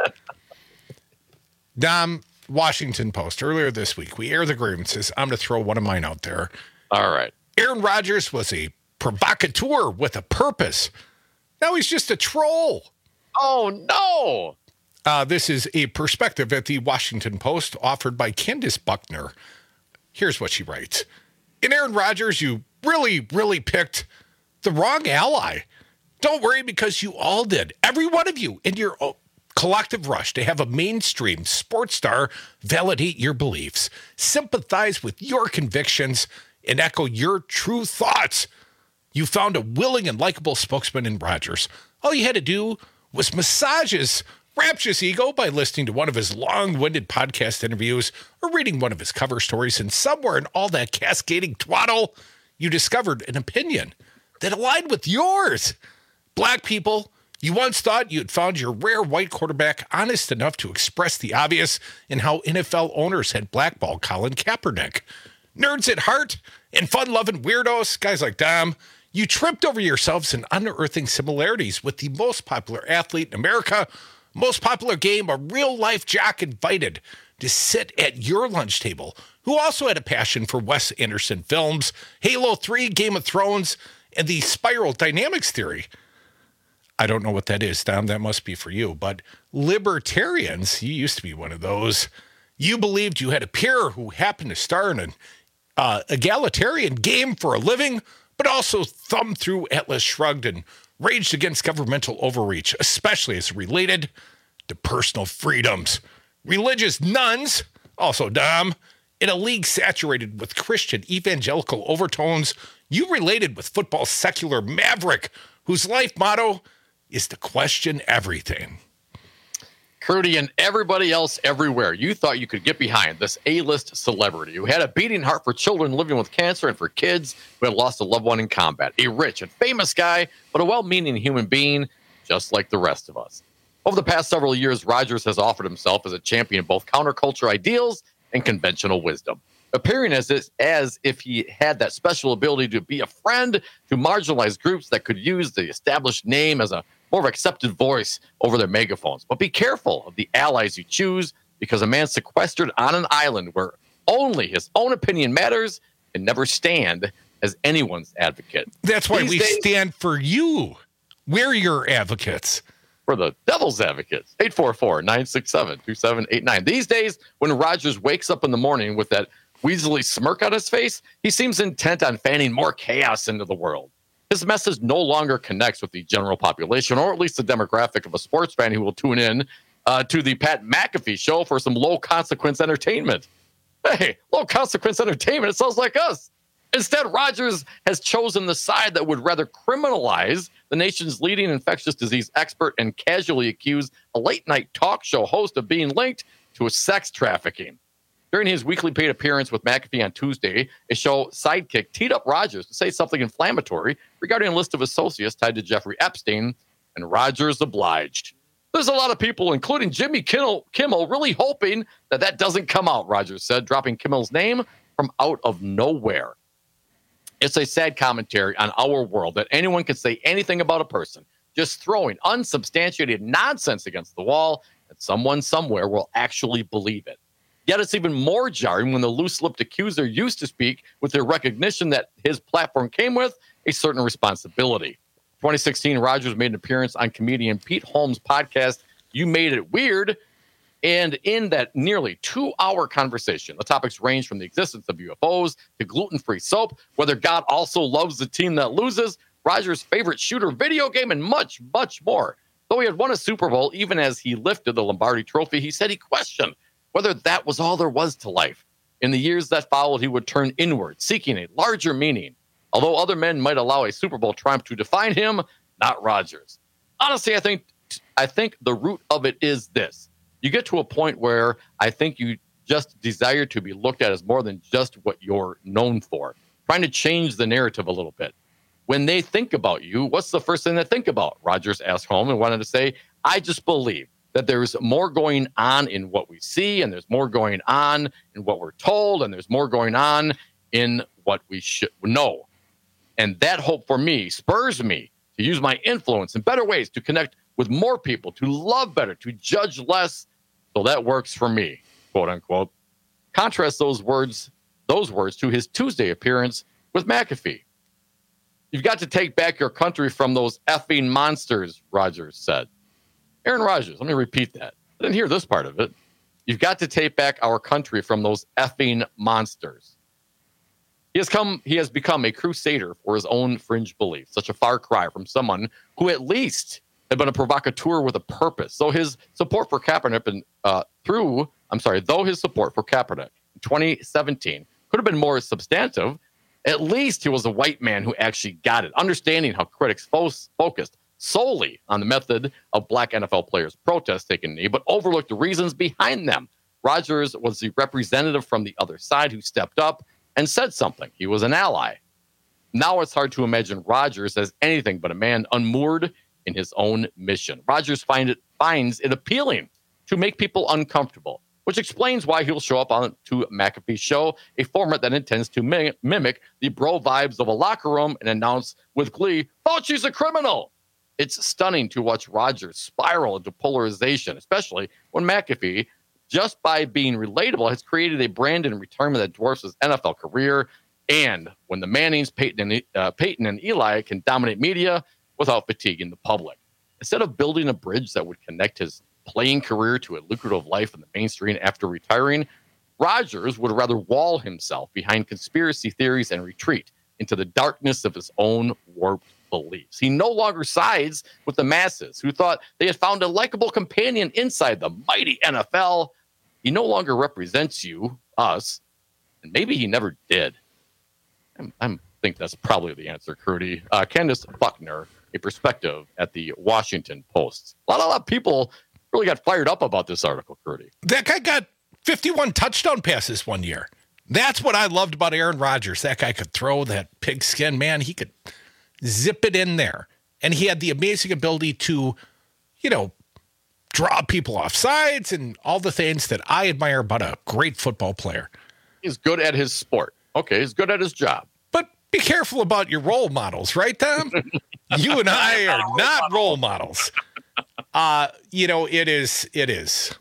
Dom, Washington Post, earlier this week, we air the grievances. I'm going to throw one of mine out there. All right. Aaron Rodgers was a provocateur with a purpose. Now he's just a troll. Oh, no. Uh, this is a perspective at the Washington Post offered by Candace Buckner. Here's what she writes. In Aaron Rodgers, you really, really picked the wrong ally. Don't worry, because you all did. Every one of you in your collective rush to have a mainstream sports star validate your beliefs, sympathize with your convictions, and echo your true thoughts. You found a willing and likable spokesman in Rodgers. All you had to do was massage his rapturous ego by listening to one of his long-winded podcast interviews or reading one of his cover stories, and somewhere in all that cascading twaddle, you discovered an opinion that aligned with yours. Black people, you once thought you'd found your rare white quarterback honest enough to express the obvious in how N F L owners had blackballed Colin Kaepernick. Nerds at heart and fun-loving weirdos, guys like Dom, you tripped over yourselves in unearthing similarities with the most popular athlete in America, most popular game, a real-life jock invited to sit at your lunch table, who also had a passion for Wes Anderson films, Halo three, Game of Thrones, and the spiral dynamics theory. I don't know what that is, Dom. That must be for you. But libertarians, you used to be one of those. You believed you had a peer who happened to star in an uh, egalitarian game for a living, but also thumbed through Atlas Shrugged and raged against governmental overreach, especially as related to personal freedoms. Religious nuns, also Dom, in a league saturated with Christian evangelical overtones, you related with football's secular maverick, whose life motto is to question everything. Crudy and everybody else everywhere, you thought you could get behind this A-list celebrity who had a beating heart for children living with cancer and for kids who had lost a loved one in combat. A rich and famous guy, but a well-meaning human being, just like the rest of us. Over the past several years, Rodgers has offered himself as a champion of both counterculture ideals and conventional wisdom, appearing as, this, as if he had that special ability to be a friend to marginalized groups that could use the established name as a more of accepted voice over their megaphones. But be careful of the allies you choose, because a man sequestered on an island where only his own opinion matters and never stand as anyone's advocate. That's why These we days, stand for you. We're your advocates. For the Devil's Advocates. eight four four, nine six seven, two seven eight nine. These days, when Rodgers wakes up in the morning with that weaselly smirk on his face, he seems intent on fanning more chaos into the world. His message no longer connects with the general population, or at least the demographic of a sports fan who will tune in uh, to the Pat McAfee show for some low-consequence entertainment. Hey, low-consequence entertainment, it sounds like us. Instead, Rodgers has chosen the side that would rather criminalize the nation's leading infectious disease expert and casually accuse a late-night talk show host of being linked to a sex trafficking. During his weekly paid appearance with McAfee on Tuesday, a show sidekick teed up Rodgers to say something inflammatory regarding a list of associates tied to Jeffrey Epstein, and Rodgers obliged. There's a lot of people, including Jimmy Kimmel, Kimmel, really hoping that that doesn't come out, Rodgers said, dropping Kimmel's name from out of nowhere. It's a sad commentary on our world that anyone can say anything about a person, just throwing unsubstantiated nonsense against the wall, and someone somewhere will actually believe it. Yet it's even more jarring when the loose-lipped accuser used to speak with the recognition that his platform came with a certain responsibility. twenty sixteen, Rodgers made an appearance on comedian Pete Holmes' podcast, You Made It Weird. And in that nearly two-hour conversation, the topics range from the existence of U F Os to gluten-free soap, whether God also loves the team that loses, Rodgers' favorite shooter video game, and much, much more. Though he had won a Super Bowl, even as he lifted the Lombardi trophy, he said he questioned whether that was all there was to life. In the years that followed, he would turn inward, seeking a larger meaning. Although other men might allow a Super Bowl triumph to define him, not Rodgers. Honestly, I think I think the root of it is this. You get to a point where I think you just desire to be looked at as more than just what you're known for. Trying to change the narrative a little bit. When they think about you, what's the first thing they think about? Rodgers asked home and wanted to say, I just believe that there's more going on in what we see, and there's more going on in what we're told, and there's more going on in what we should know. And that hope for me spurs me to use my influence in better ways, to connect with more people, to love better, to judge less. So that works for me, quote unquote. Contrast those words, those words to his Tuesday appearance with McAfee. You've got to take back your country from those effing monsters, Rodgers said. Aaron Rodgers, let me repeat that. I didn't hear this part of it. You've got to take back our country from those effing monsters. He has come. He has become a crusader for his own fringe beliefs, such a far cry from someone who at least had been a provocateur with a purpose. So his support for Kaepernick and uh, through, I'm sorry, though his support for Kaepernick in twenty seventeen could have been more substantive, at least he was a white man who actually got it, understanding how critics fo- focused solely on the method of black N F L players' protests taking a knee, but overlooked the reasons behind them. Rodgers was the representative from the other side who stepped up and said something. He was an ally. Now it's hard to imagine Rodgers as anything but a man unmoored in his own mission. Rodgers find it, finds it appealing to make people uncomfortable, which explains why he'll show up on to McAfee's show, a format that intends to mi- mimic the bro vibes of a locker room and announce with glee, Fauci's a criminal. It's stunning to watch Rodgers spiral into polarization, especially when McAfee, just by being relatable, has created a brand in retirement that dwarfs his N F L career. And when the Mannings, Peyton and, uh, Peyton and Eli can dominate media without fatiguing the public. Instead of building a bridge that would connect his playing career to a lucrative life in the mainstream after retiring, Rodgers would rather wall himself behind conspiracy theories and retreat into the darkness of his own warped beliefs. He no longer sides with the masses who thought they had found a likable companion inside the mighty N F L. He no longer represents you, us, and maybe he never did. I think that's probably the answer, Crudy. Uh, Candace Buckner, a perspective at the Washington Post. A lot, a lot of people really got fired up about this article, Crudy. That guy got fifty-one touchdown passes one year. That's what I loved about Aaron Rodgers. That guy could throw that pigskin, man. He could zip it in there. And he had the amazing ability to, you know, draw people off sides and all the things that I admire about a great football player. He's good at his sport. Okay, he's good at his job. But be careful about your role models, right, Tom? You and I are not role models. Uh, you know, it is, it is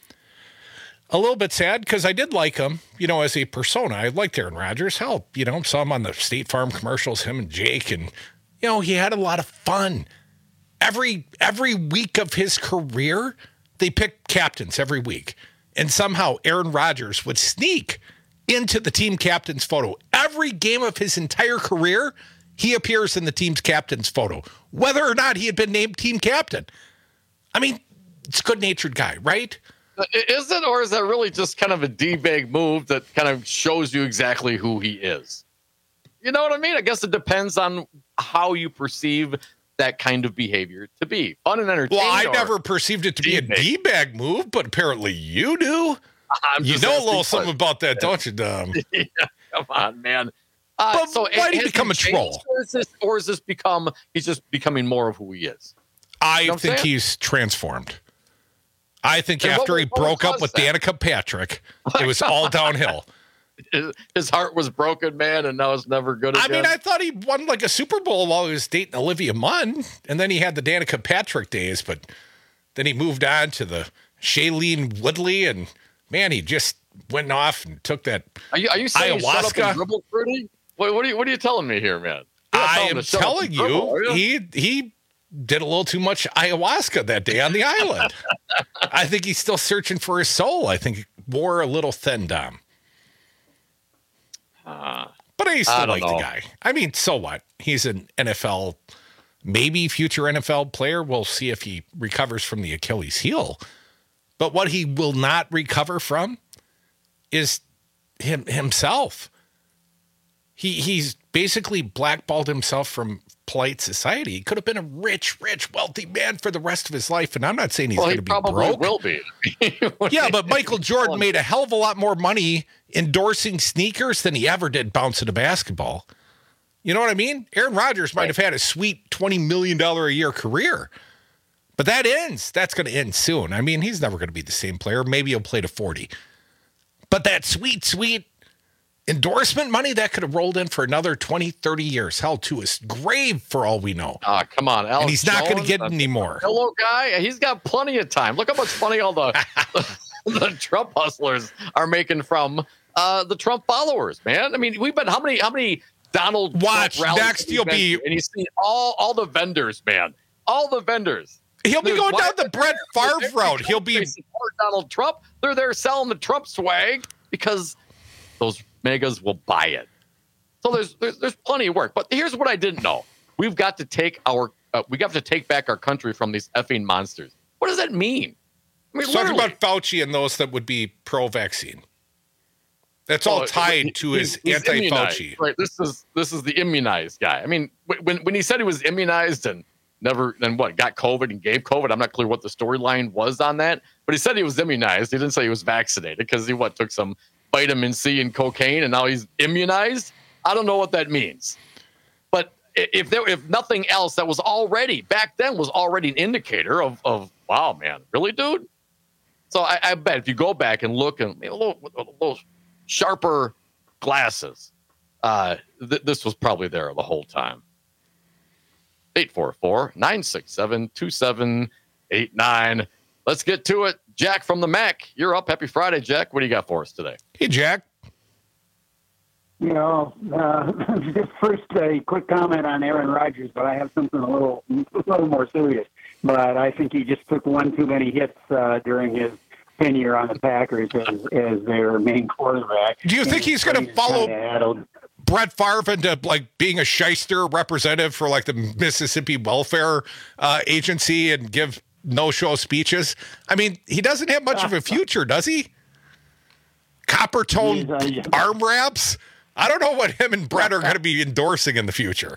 a little bit sad because I did like him, you know, as a persona. I liked Aaron Rodgers. Hell, you know, saw him on the State Farm commercials, him and Jake, and, you know, he had a lot of fun. Every every week of his career, they picked captains every week. And somehow Aaron Rodgers would sneak into the team captain's photo. Every game of his entire career, he appears in the team's captain's photo, whether or not he had been named team captain. I mean, it's a good-natured guy, right? Is it, or is that really just kind of a D-bag move that kind of shows you exactly who he is? You know what I mean? I guess it depends on how you perceive that kind of behavior to be. Fun and entertaining. Well, I never perceived it to be a D-bag move, but apparently you do. I'm you know a little something about that, don't you, Dom? Yeah, come on, man. Uh, but so why did he become a troll? Or is, this, or is this become, he's just becoming more of who he is? I You know what I'm think saying? he's transformed. I think And what after was- he what broke up caused with that? Danica Patrick, it was all downhill. His, his heart was broken, man, and now it's never good I again. mean, I thought he won like a Super Bowl while he was dating Olivia Munn, and then he had the Danica Patrick days, but then he moved on to the Shailene Woodley, and man, he just went off and took that Are you, are you saying shut up and ayahuasca. dribble, Fruity? What, what, are you, what are you telling me here, man? You're not I telling him am to shut up telling and dribble, are you, he he did a little too much ayahuasca that day on the island. I think he's still searching for his soul. I think he wore a little thin, Dom. Uh, But I used to I don't like know. the guy. I mean, so what? He's an N F L, maybe future N F L player. We'll see if he recovers from the Achilles heel. But what he will not recover from is him himself. He he's basically blackballed himself from polite society. He could have been a rich, rich, wealthy man for the rest of his life. And I'm not saying he's well, going he to be probably broke. will be. Yeah, but Michael Jordan made a hell of a lot more money endorsing sneakers than he ever did bouncing a basketball. You know what I mean? Aaron Rodgers might have had a sweet twenty million dollars a year career, but that ends. That's going to end soon. I mean, he's never going to be the same player. Maybe he'll play to forty. But that sweet, sweet endorsement money, that could have rolled in for another twenty, thirty years. Hell, to his grave for all we know. Ah, come on, Alex And he's not going to Jones, get the any more. Hello, guy. He's got plenty of time. Look how much money all the the Trump hustlers are making from uh, the Trump followers, man. I mean, we've been how many how many Donald Watch, Trump rallies next have we you'll been be- to? And you see all all the vendors, man, all the vendors. He'll be There's going why- down the Brett Favre route. He'll be They support Donald Trump. They're there selling the Trump swag because those megas will buy it. So there's there's, there's plenty of work. But here's what I didn't know: we've got to take our uh, we got to take back our country from these effing monsters. What does that mean? I mean, He's talking literally. about Fauci and those that would be pro-vaccine. That's all Oh, tied he- to he's- his he's anti-Fauci. immunized, Right. This is this is the immunized guy. I mean, wh- when when he said he was immunized and never and what got COVID and gave COVID, I'm not clear what the storyline was on that. But he said he was immunized. He didn't say he was vaccinated because he what took some vitamin C and cocaine and now he's immunized. I don't know what that means. But i- if there if nothing else, that was already back then was already an indicator of of wow, man, really, dude. So I, I bet if you go back and look and a little, a little sharper glasses, uh, th- this was probably there the whole time. eight four four, nine six seven, two seven eight nine. Let's get to it. Jack from the Mac, you're up. Happy Friday, Jack. What do you got for us today? Hey, Jack. You know, uh, just first a quick comment on Aaron Rodgers, but I have something a little, a little more serious. But I think he just took one too many hits uh, during his tenure on the Packers as, as their main quarterback. Do you think And he's his going to brain is follow kinda addled. Brett Favre into like being a shyster representative for like the Mississippi Welfare uh, Agency and give no-show speeches? I mean, he doesn't have much of a future, does he? Copper tone He's, uh, yeah. arm wraps. I don't know what him and Brett are going to be endorsing in the future.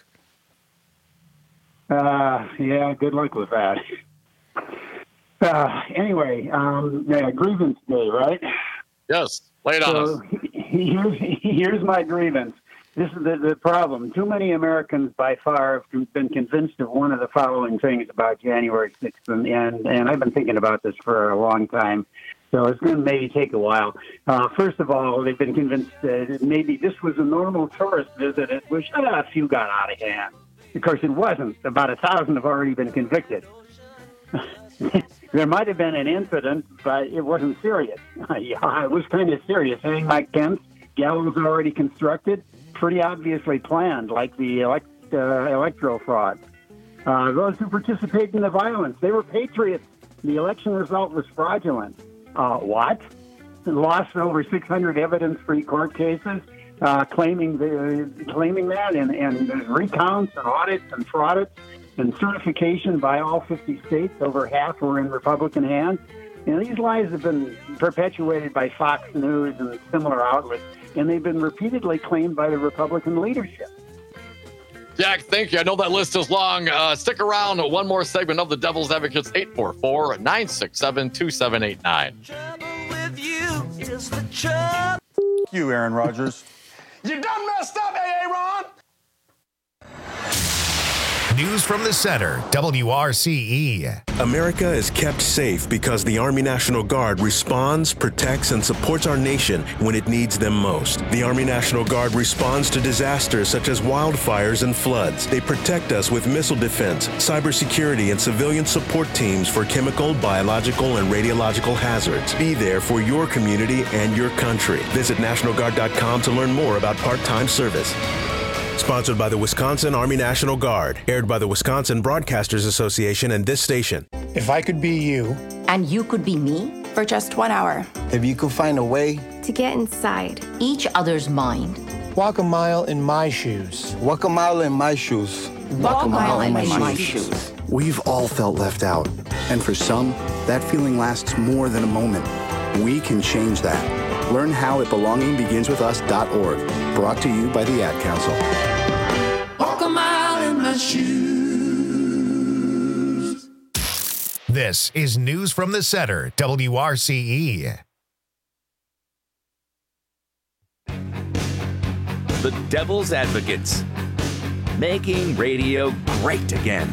Uh, yeah, good luck with that. Uh, anyway, um, yeah, grievance day, right? Yes, lay it on So us. here's, here's my grievance. This is the, the problem. Too many Americans by far have been convinced of one of the following things about January sixth, and, and, and I've been thinking about this for a long time, so it's going to maybe take a while. Uh, first of all, they've been convinced that maybe this was a normal tourist visit at which uh, a few got out of hand. Of course, it wasn't. About a thousand have already been convicted. There might have been an incident, but it wasn't serious. Yeah, it was kind of serious. Hey, Mike Pence, gallows already constructed, pretty obviously planned, like the elect, uh, electro fraud. Uh, those who participated in the violence, they were patriots. The election result was fraudulent. Uh, what? Lost over six hundred evidence-free court cases, uh, claiming the, claiming that, and, and recounts and audits and fraudits and certification by all fifty states. Over half were in Republican hands. And these lies have been perpetuated by Fox News and similar outlets, and they've been repeatedly claimed by the Republican leadership. Jack, thank you. I know that list is long. Uh, stick around. One more segment of the Devil's Advocates, eight four four, nine six seven, two seven eight nine. You, Aaron Rodgers. You done messed up, A A. Ron. News from the Center, W R C E. America is kept safe because the Army National Guard responds, protects, and supports our nation when it needs them most. The Army National Guard responds to disasters such as wildfires and floods. They protect us with missile defense, cybersecurity, and civilian support teams for chemical, biological, and radiological hazards. Be there for your community and your country. Visit National Guard dot com to learn more about part-time service. Sponsored by the Wisconsin Army National Guard. Aired by the Wisconsin Broadcasters Association and this station. If I could be you. And you could be me for just one hour. If you could find a way to get inside each other's mind. Walk a mile in my shoes. Walk a mile in my shoes. Walk, Walk a mile, mile in my, in my shoes. shoes. We've all felt left out. And for some, that feeling lasts more than a moment. We can change that. Learn how at belonging begins with us dot org. Brought to you by the Ad Council. Walk a mile in my shoes. This is News from the Center, W R C E. The Devil's Advocates. Making radio great again.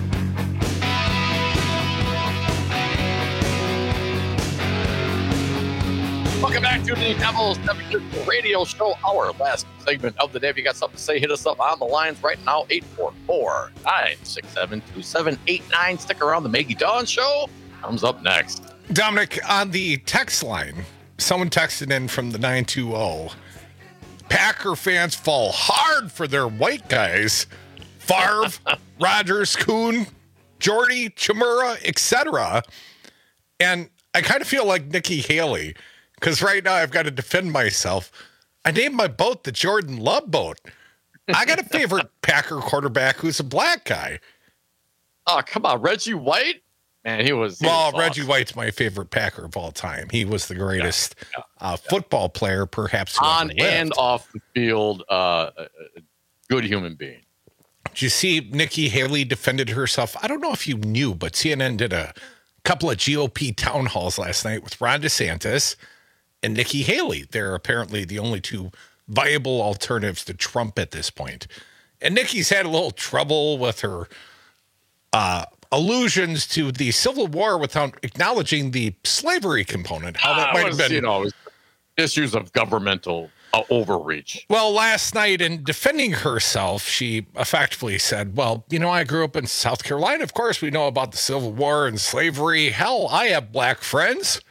Welcome back to the Devil's Advocates Radio Show, our last segment of the day. If you got something to say, hit us up on the lines right now, eight four four, nine six seven, two seven eight nine. Stick around. The Maggie Dawn Show comes up next. Dominic, on the text line, someone texted in from the nine two zero. Packer fans fall hard for their white guys. Favre, Rodgers, Kuhn, Jordy, Chimura, et cetera. And I kind of feel like Nikki Haley, because right now I've got to defend myself. I named my boat the Jordan Love boat. I got a favorite Packer quarterback who's a black guy. Oh, come on. Reggie White? Man, he was. He well, was Reggie awesome. White's my favorite Packer of all time. He was the greatest yeah, yeah, uh, football yeah. player, perhaps. On and off the field, uh, a good human being. Did you see Nikki Haley defended herself? I don't know if you knew, but C N N did a couple of G O P town halls last night with Ron DeSantis and Nikki Haley. They're apparently the only two viable alternatives to Trump at this point. And Nikki's had a little trouble with her uh, allusions to the Civil War without acknowledging the slavery component, how that uh, might have been. You know, issues of governmental uh, overreach. Well, last night in defending herself, she effectively said, well, you know, I grew up in South Carolina. Of course, we know about the Civil War and slavery. Hell, I have black friends.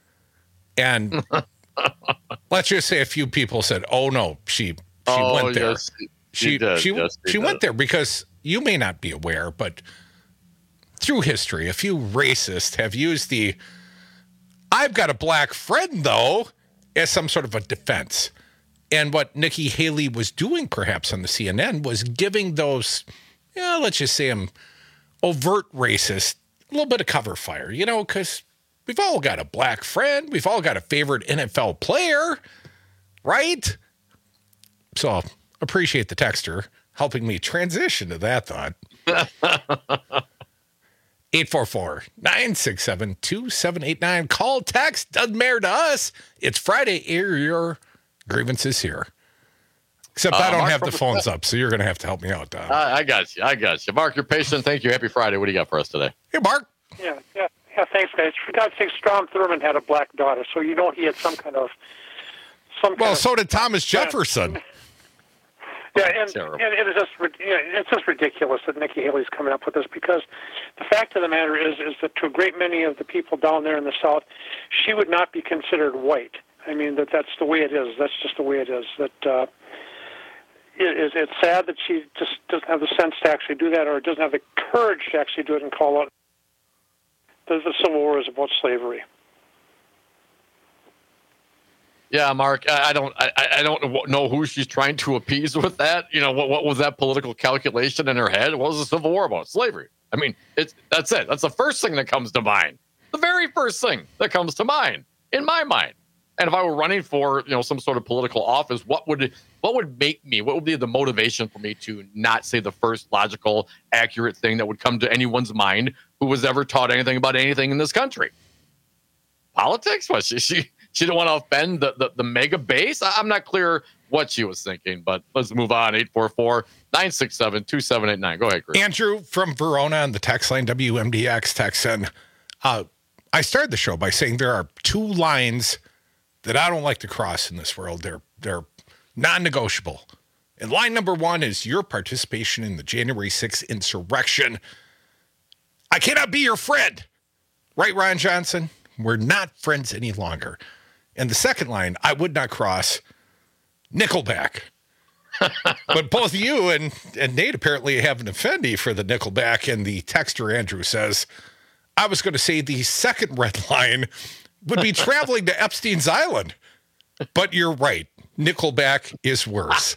And let's just say a few people said, oh, no, she she oh, went there. Yes, she she did. she, yes, she went there because you may not be aware, but through history, a few racists have used the I've got a black friend, though, as some sort of a defense. And what Nikki Haley was doing, perhaps on the C N N, was giving those, you know, let's just say them overt racist, a little bit of cover fire, you know, because we've all got a black friend. We've all got a favorite N F L player, right? So appreciate the texter helping me transition to that thought. eight four four, nine six seven, two seven eight nine. Call, text, doesn't matter to us. It's Friday. Air your grievances here. Except uh, I don't Mark have the phones up, so you're going to have to help me out, Don. I, I got you. I got you. Mark, you're patient. Thank you. Happy Friday. What do you got for us today? Hey, Mark. Yeah, yeah, yeah. Thanks, guys. For God's sake, Strom Thurmond had a black daughter, so you know he had some kind of some. Kind well, of, so did Thomas Jefferson. Yeah, and, and it is just you know, it's just ridiculous that Nikki Haley's coming up with this, because the fact of the matter is is that to a great many of the people down there in the South, she would not be considered white. I mean, that that's the way it is. That's just the way it is. That uh, it is. It's sad that she just doesn't have the sense to actually do that, or doesn't have the courage to actually do it and call out that the Civil War is about slavery. Yeah, Mark, I don't, I, I don't know who she's trying to appease with that. You know, what, what was that political calculation in her head? What was the Civil War about? Slavery. I mean, it's that's it. That's the first thing that comes to mind. The very first thing that comes to mind in my mind. And if I were running for, you know, some sort of political office, what would what would make me? What would be the motivation for me to not say the first logical, accurate thing that would come to anyone's mind who was ever taught anything about anything in this country? Politics? What she she. She didn't want to offend the, the, the mega base. I'm not clear what she was thinking. But let's move on. eight four four, nine six seven, two seven eight nine. Go ahead, Chris. Andrew from Verona on the text line, W M D X text in. Uh, I started the show by saying there are two lines that I don't like to cross in this world. They're they're non-negotiable. And line number one is your participation in the January sixth insurrection. I cannot be your friend. Right, Ron Johnson? We're not friends any longer. And the second line, I would not cross Nickelback. But both you and, and Nate apparently have an affinity for the Nickelback, and the texter Andrew says, I was going to say the second red line would be traveling to Epstein's Island. But you're right. Nickelback is worse.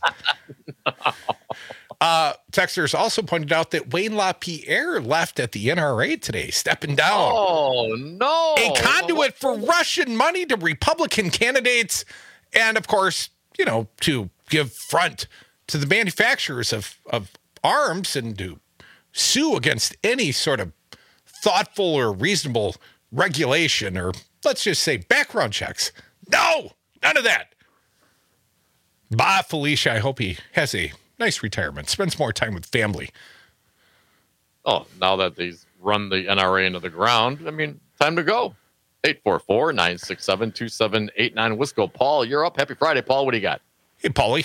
uh, texters also pointed out that Wayne LaPierre left at the N R A today, stepping down. Oh, no. A conduit for Russian money to Republican candidates. And, of course, you know, to give front to the manufacturers of, of arms and to sue against any sort of thoughtful or reasonable regulation or, let's just say, background checks. No, none of that. Bye, Felicia. I hope he has a nice retirement, spends more time with family. Oh, now that he's run the N R A into the ground, I mean, time to go. eight four four, nine six seven, two seven eight nine. Wisco. Paul, you're up. Happy Friday, Paul. What do you got? Hey, Paulie.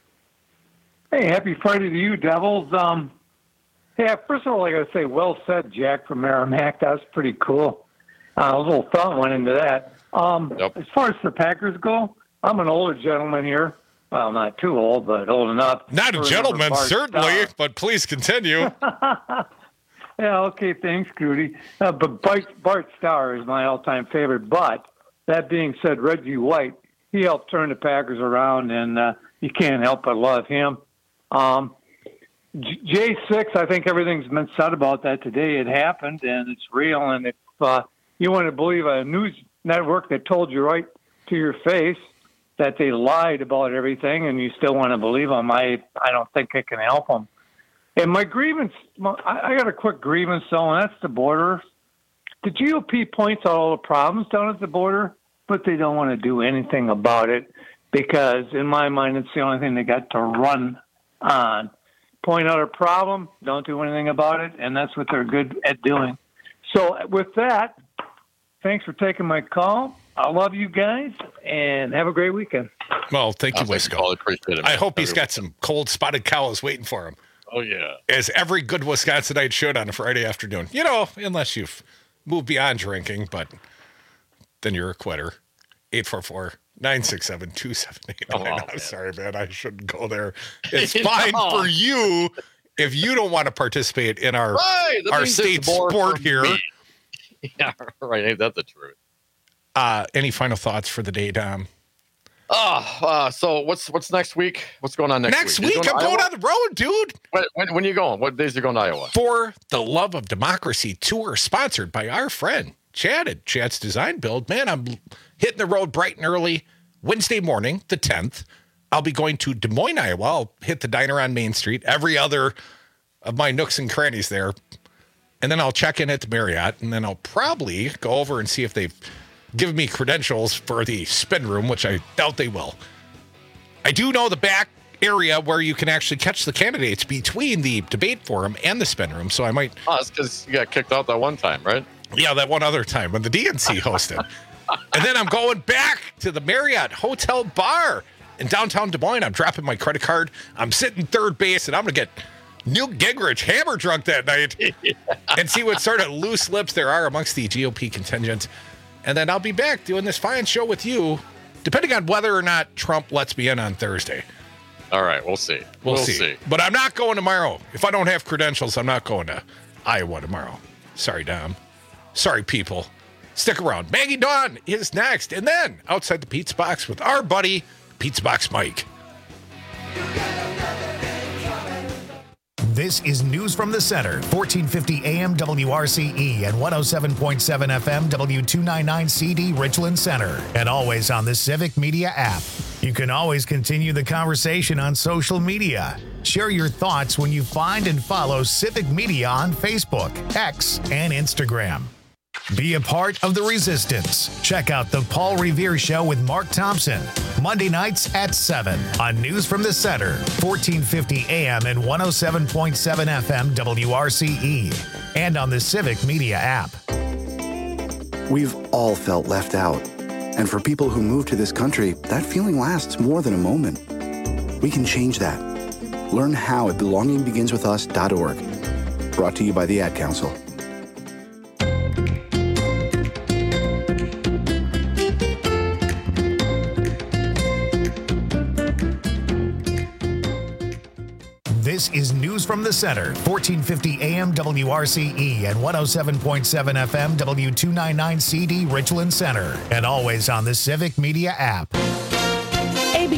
Hey, happy Friday to you, Devils. Um, yeah, first of all, I got to say, well said, Jack from Merrimack. That was pretty cool. Uh, a little thought went into that. Um, yep. As far as the Packers go, I'm an older gentleman here. Well, not too old, but old enough. Not a gentleman, certainly, Starr. But please continue. Yeah, okay, thanks, Grudy. Uh, but Bart, Bart Starr is my all-time favorite. But that being said, Reggie White, he helped turn the Packers around, and uh, you can't help but love him. Um, J six, I think everything's been said about that today. It happened, and it's real. And if uh, you want to believe a news network that told you right to your face that they lied about everything, and you still want to believe them, I, I don't think it can help them. And my grievance, I, I got a quick grievance, though, and that's the border. The G O P points out all the problems down at the border, but they don't want to do anything about it because, in my mind, it's the only thing they got to run on. Point out a problem, don't do anything about it, and that's what they're good at doing. So with that, thanks for taking my call. I love you guys, and have a great weekend. Well, thank you, Wisco. I hope he's got some cold spotted cows waiting for him. Oh, yeah. As every good Wisconsinite should on a Friday afternoon. You know, unless you've moved beyond drinking, but then you're a quitter. eight four four, nine six seven, two seven eight nine. I'm sorry, man. I shouldn't go there. It's fine No. for you if you don't want to participate in our, Right, that our means it's state more sport for here. me. Yeah, right. Ain't that the truth? Uh, any final thoughts for the day, Dom? Oh, uh, so what's what's next week? What's going on next, Next week? You week, I'm to going Iowa? on the road, dude. When, when, when are you going? What days are you going to Iowa? For the Love of Democracy tour, sponsored by our friend Chad at Chad's Design Build. Man, I'm hitting the road bright and early Wednesday morning, the tenth. I'll be going to Des Moines, Iowa. I'll hit the diner on Main Street, every other of my nooks and crannies there. And then I'll check in at the Marriott, and then I'll probably go over and see if they've given me credentials for the spin room, which I doubt they will. I do know the back area where you can actually catch the candidates between the debate forum and the spin room, so I might... Oh, that's because you got kicked out that one time, right? Yeah, that one other time when the D N C hosted. And then I'm going back to the Marriott Hotel Bar in downtown Des Moines. I'm dropping my credit card. I'm sitting third base, and I'm going to get Newt Gingrich hammer drunk that night yeah. and see what sort of loose lips there are amongst the G O P contingent. And then I'll be back doing this fine show with you, depending on whether or not Trump lets me in on Thursday. All right, we'll see. We'll, we'll see. see. But I'm not going tomorrow. If I don't have credentials, I'm not going to Iowa tomorrow. Sorry, Dom. Sorry, people. Stick around. Maggie Dawn is next. And then outside the Pizza Box with our buddy, Pizza Box Mike. This is News from the Center, fourteen fifty A M W R C E and one oh seven point seven F M W two ninety-nine C D Richland Center, and always on the Civic Media app. You can always continue the conversation on social media. Share your thoughts when you find and follow Civic Media on Facebook, X, and Instagram. Be a part of the resistance. Check out The Paul Revere Show with Mark Thompson, Monday nights at seven on News from the Center, fourteen fifty A M and one oh seven point seven F M W R C E, and on the Civic Media app. We've all felt left out. And for people who move to this country, that feeling lasts more than a moment. We can change that. Learn how at belonging begins with us dot org. Brought to you by the Ad Council. This is News from the Center, fourteen fifty A M W R C E and one oh seven point seven F M W two ninety-nine C D Richland Center, and always on the Civic Media app.